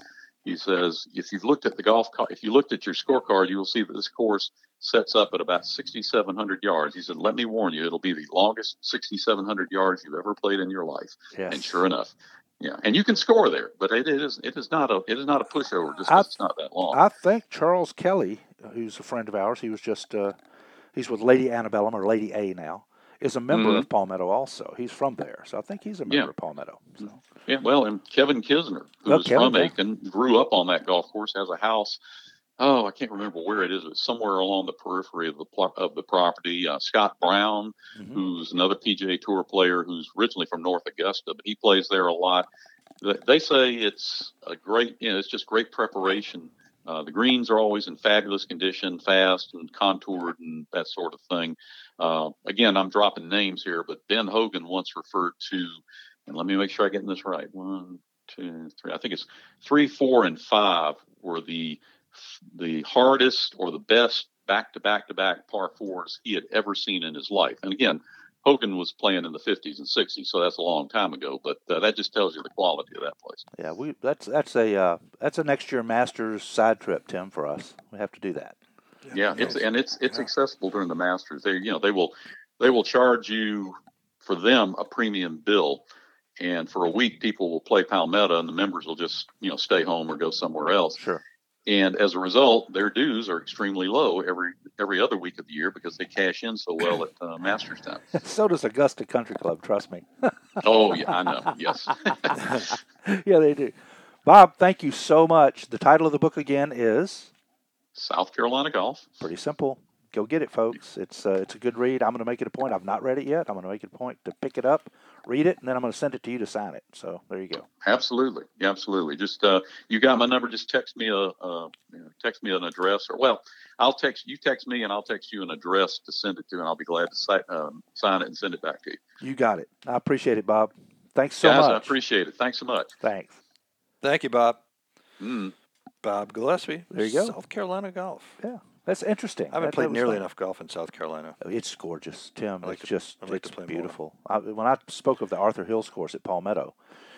He says, if you looked at your scorecard, you will see that this course sets up at about 6,700 yards. He said, let me warn you, it'll be the longest 6,700 yards you've ever played in your life. Yes. And sure enough, yeah, and you can score there, but it is not a pushover just because it's not that long. I think Charles Kelly, who's a friend of ours, he was just he's with Lady Antebellum, or Lady A now, is a member of Palmetto also. He's from there, so I think he's a member of Palmetto. So. Yeah, well, and Kevin Kisner, who's from Aiken, grew up on that golf course, has a house. Oh, I can't remember where it is. It's somewhere along the periphery of the property. Scott Brown, who's another PGA Tour player, who's originally from North Augusta, but he plays there a lot. They say it's it's just great preparation. The greens are always in fabulous condition, fast and contoured and that sort of thing. Again, I'm dropping names here, but Ben Hogan once referred to, and let me make sure I get this right. 1, 2, 3. I think it's 3, 4, and 5 were the hardest or the best back-to-back-to-back par fours he had ever seen in his life. And again, Hogan was playing in the 50s and 60s, so that's a long time ago. But that just tells you the quality of that place. Yeah, that's a next year Masters side trip, Tim, for us. We have to do that. Yeah, it's accessible during the Masters. They will charge you for them a premium bill, and for a week people will play Palmetto, and the members will just stay home or go somewhere else. Sure. And as a result, their dues are extremely low every other week of the year because they cash in so well at Masters time. So does Augusta Country Club, trust me. Oh, yeah, I know, yes. Yeah, they do. Bob, thank you so much. The title of the book again is? South Carolina Golf. Pretty simple. Go get it, folks. It's a good read. I'm going to make it a point. I've not read it yet. I'm going to make it a point to pick it up, read it, and then I'm going to send it to you to sign it. So there you go. Absolutely, absolutely. Just you got my number. Just text me an address, or I'll text me, and I'll text you an address to send it to, and I'll be glad to sign it and send it back to you. You got it. I appreciate it, Bob. Thanks so much. I appreciate it. Thanks so much. Thanks. Thank you, Bob. Bob Gillespie. There you go. South Carolina Golf. Yeah. That's interesting. I haven't played nearly enough golf in South Carolina. It's gorgeous, Tim. It's beautiful. When I spoke of the Arthur Hills course at Palmetto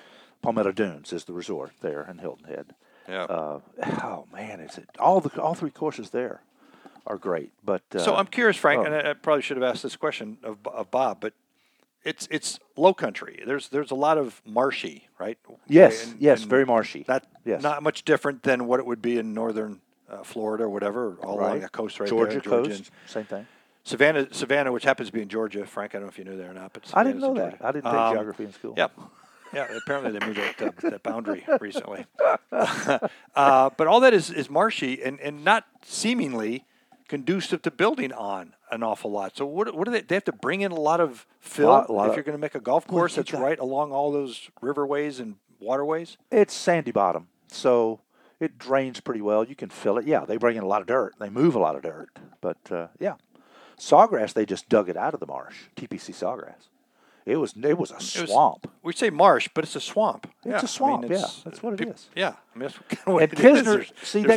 Dunes is the resort there in Hilton Head. Yeah. Oh man, all three courses there are great. But so I'm curious, Frank, and I probably should have asked this question of Bob, but it's low country. There's a lot of marshy, right? Yes, very marshy. Not much different than what it would be in northern Florida or whatever, all along the coast Georgia there. coast, same thing. Savannah, which happens to be in Georgia. Frank, I don't know if you knew that or not, but I didn't know that. I didn't take geography in school. Yeah. Apparently they moved that boundary recently. But all that is marshy and not seemingly conducive to building on an awful lot. So what do they have to bring in a lot of fill if you're going to make a golf course that's right along all those riverways and waterways? It's sandy bottom, so it drains pretty well. You can fill it. Yeah, they bring in a lot of dirt. They move a lot of dirt. But, sawgrass, they just dug it out of the marsh, TPC sawgrass. It was a swamp. We say marsh, but it's a swamp. It's a swamp, that's what it is. Yeah. I mean, that's kind of what and it Kisner, is. see,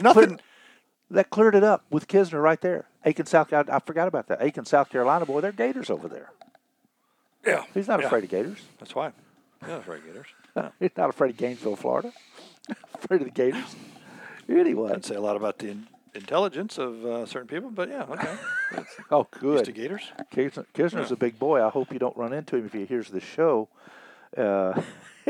that cleared it up with Kisner right there. Aiken, South Carolina. I forgot about that. Aiken, South Carolina, boy, they're gators over there. Yeah. He's not afraid of gators. That's why. He's not afraid of gators. He's not afraid of Gainesville, Florida. Afraid of the gators. Anyway. I'd say a lot about the intelligence of certain people, but yeah, okay. Oh, good. Used to gators. Kisner's a big boy. I hope you don't run into him if he hears the show. The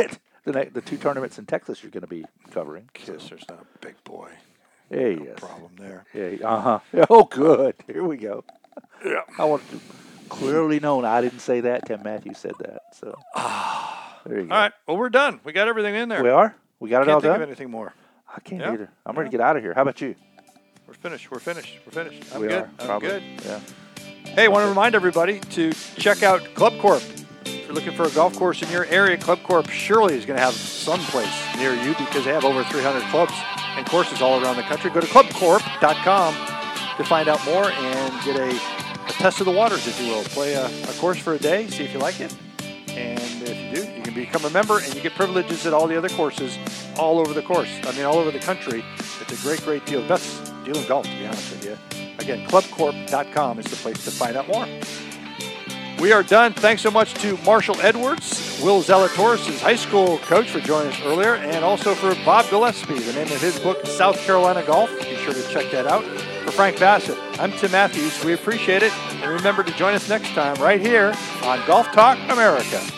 two tournaments in Texas you're going to be covering. Kisner's not a big boy. Yeah, no problem there. Yeah, Oh, good. Here we go. Yeah. I want to clearly known I didn't say that. Tim Matthews said that. So there you go. All right. Well, we're done. We got everything in there. We are? We got it all done? Can't think of anything more. I can't either. I'm ready to get out of here. How about you? We're finished. I'm we good. Are, I'm probably. good. Yeah. Hey, I want to remind everybody to check out Club Corp. If you're looking for a golf course in your area, Club Corp surely is going to have some place near you because they have over 300 clubs and courses all around the country. Go to clubcorp.com to find out more and get a test of the waters, if you will. Play a course for a day, see if you like it. And if you do, you can become a member and you get privileges at all the other courses all over the all over the country. It's a great, great deal. Best deal in golf, to be honest with you. Again, clubcorp.com is the place to find out more. We are done. Thanks so much to Marshall Edwards Will Zalatoris' high school coach, for joining us earlier, and also for Bob Gillespie, the name of his book, South Carolina Golf. Be sure to check that out. For Frank Bassett, I'm Tim Matthews. We appreciate it. And remember to join us next time right here on Golf Talk America.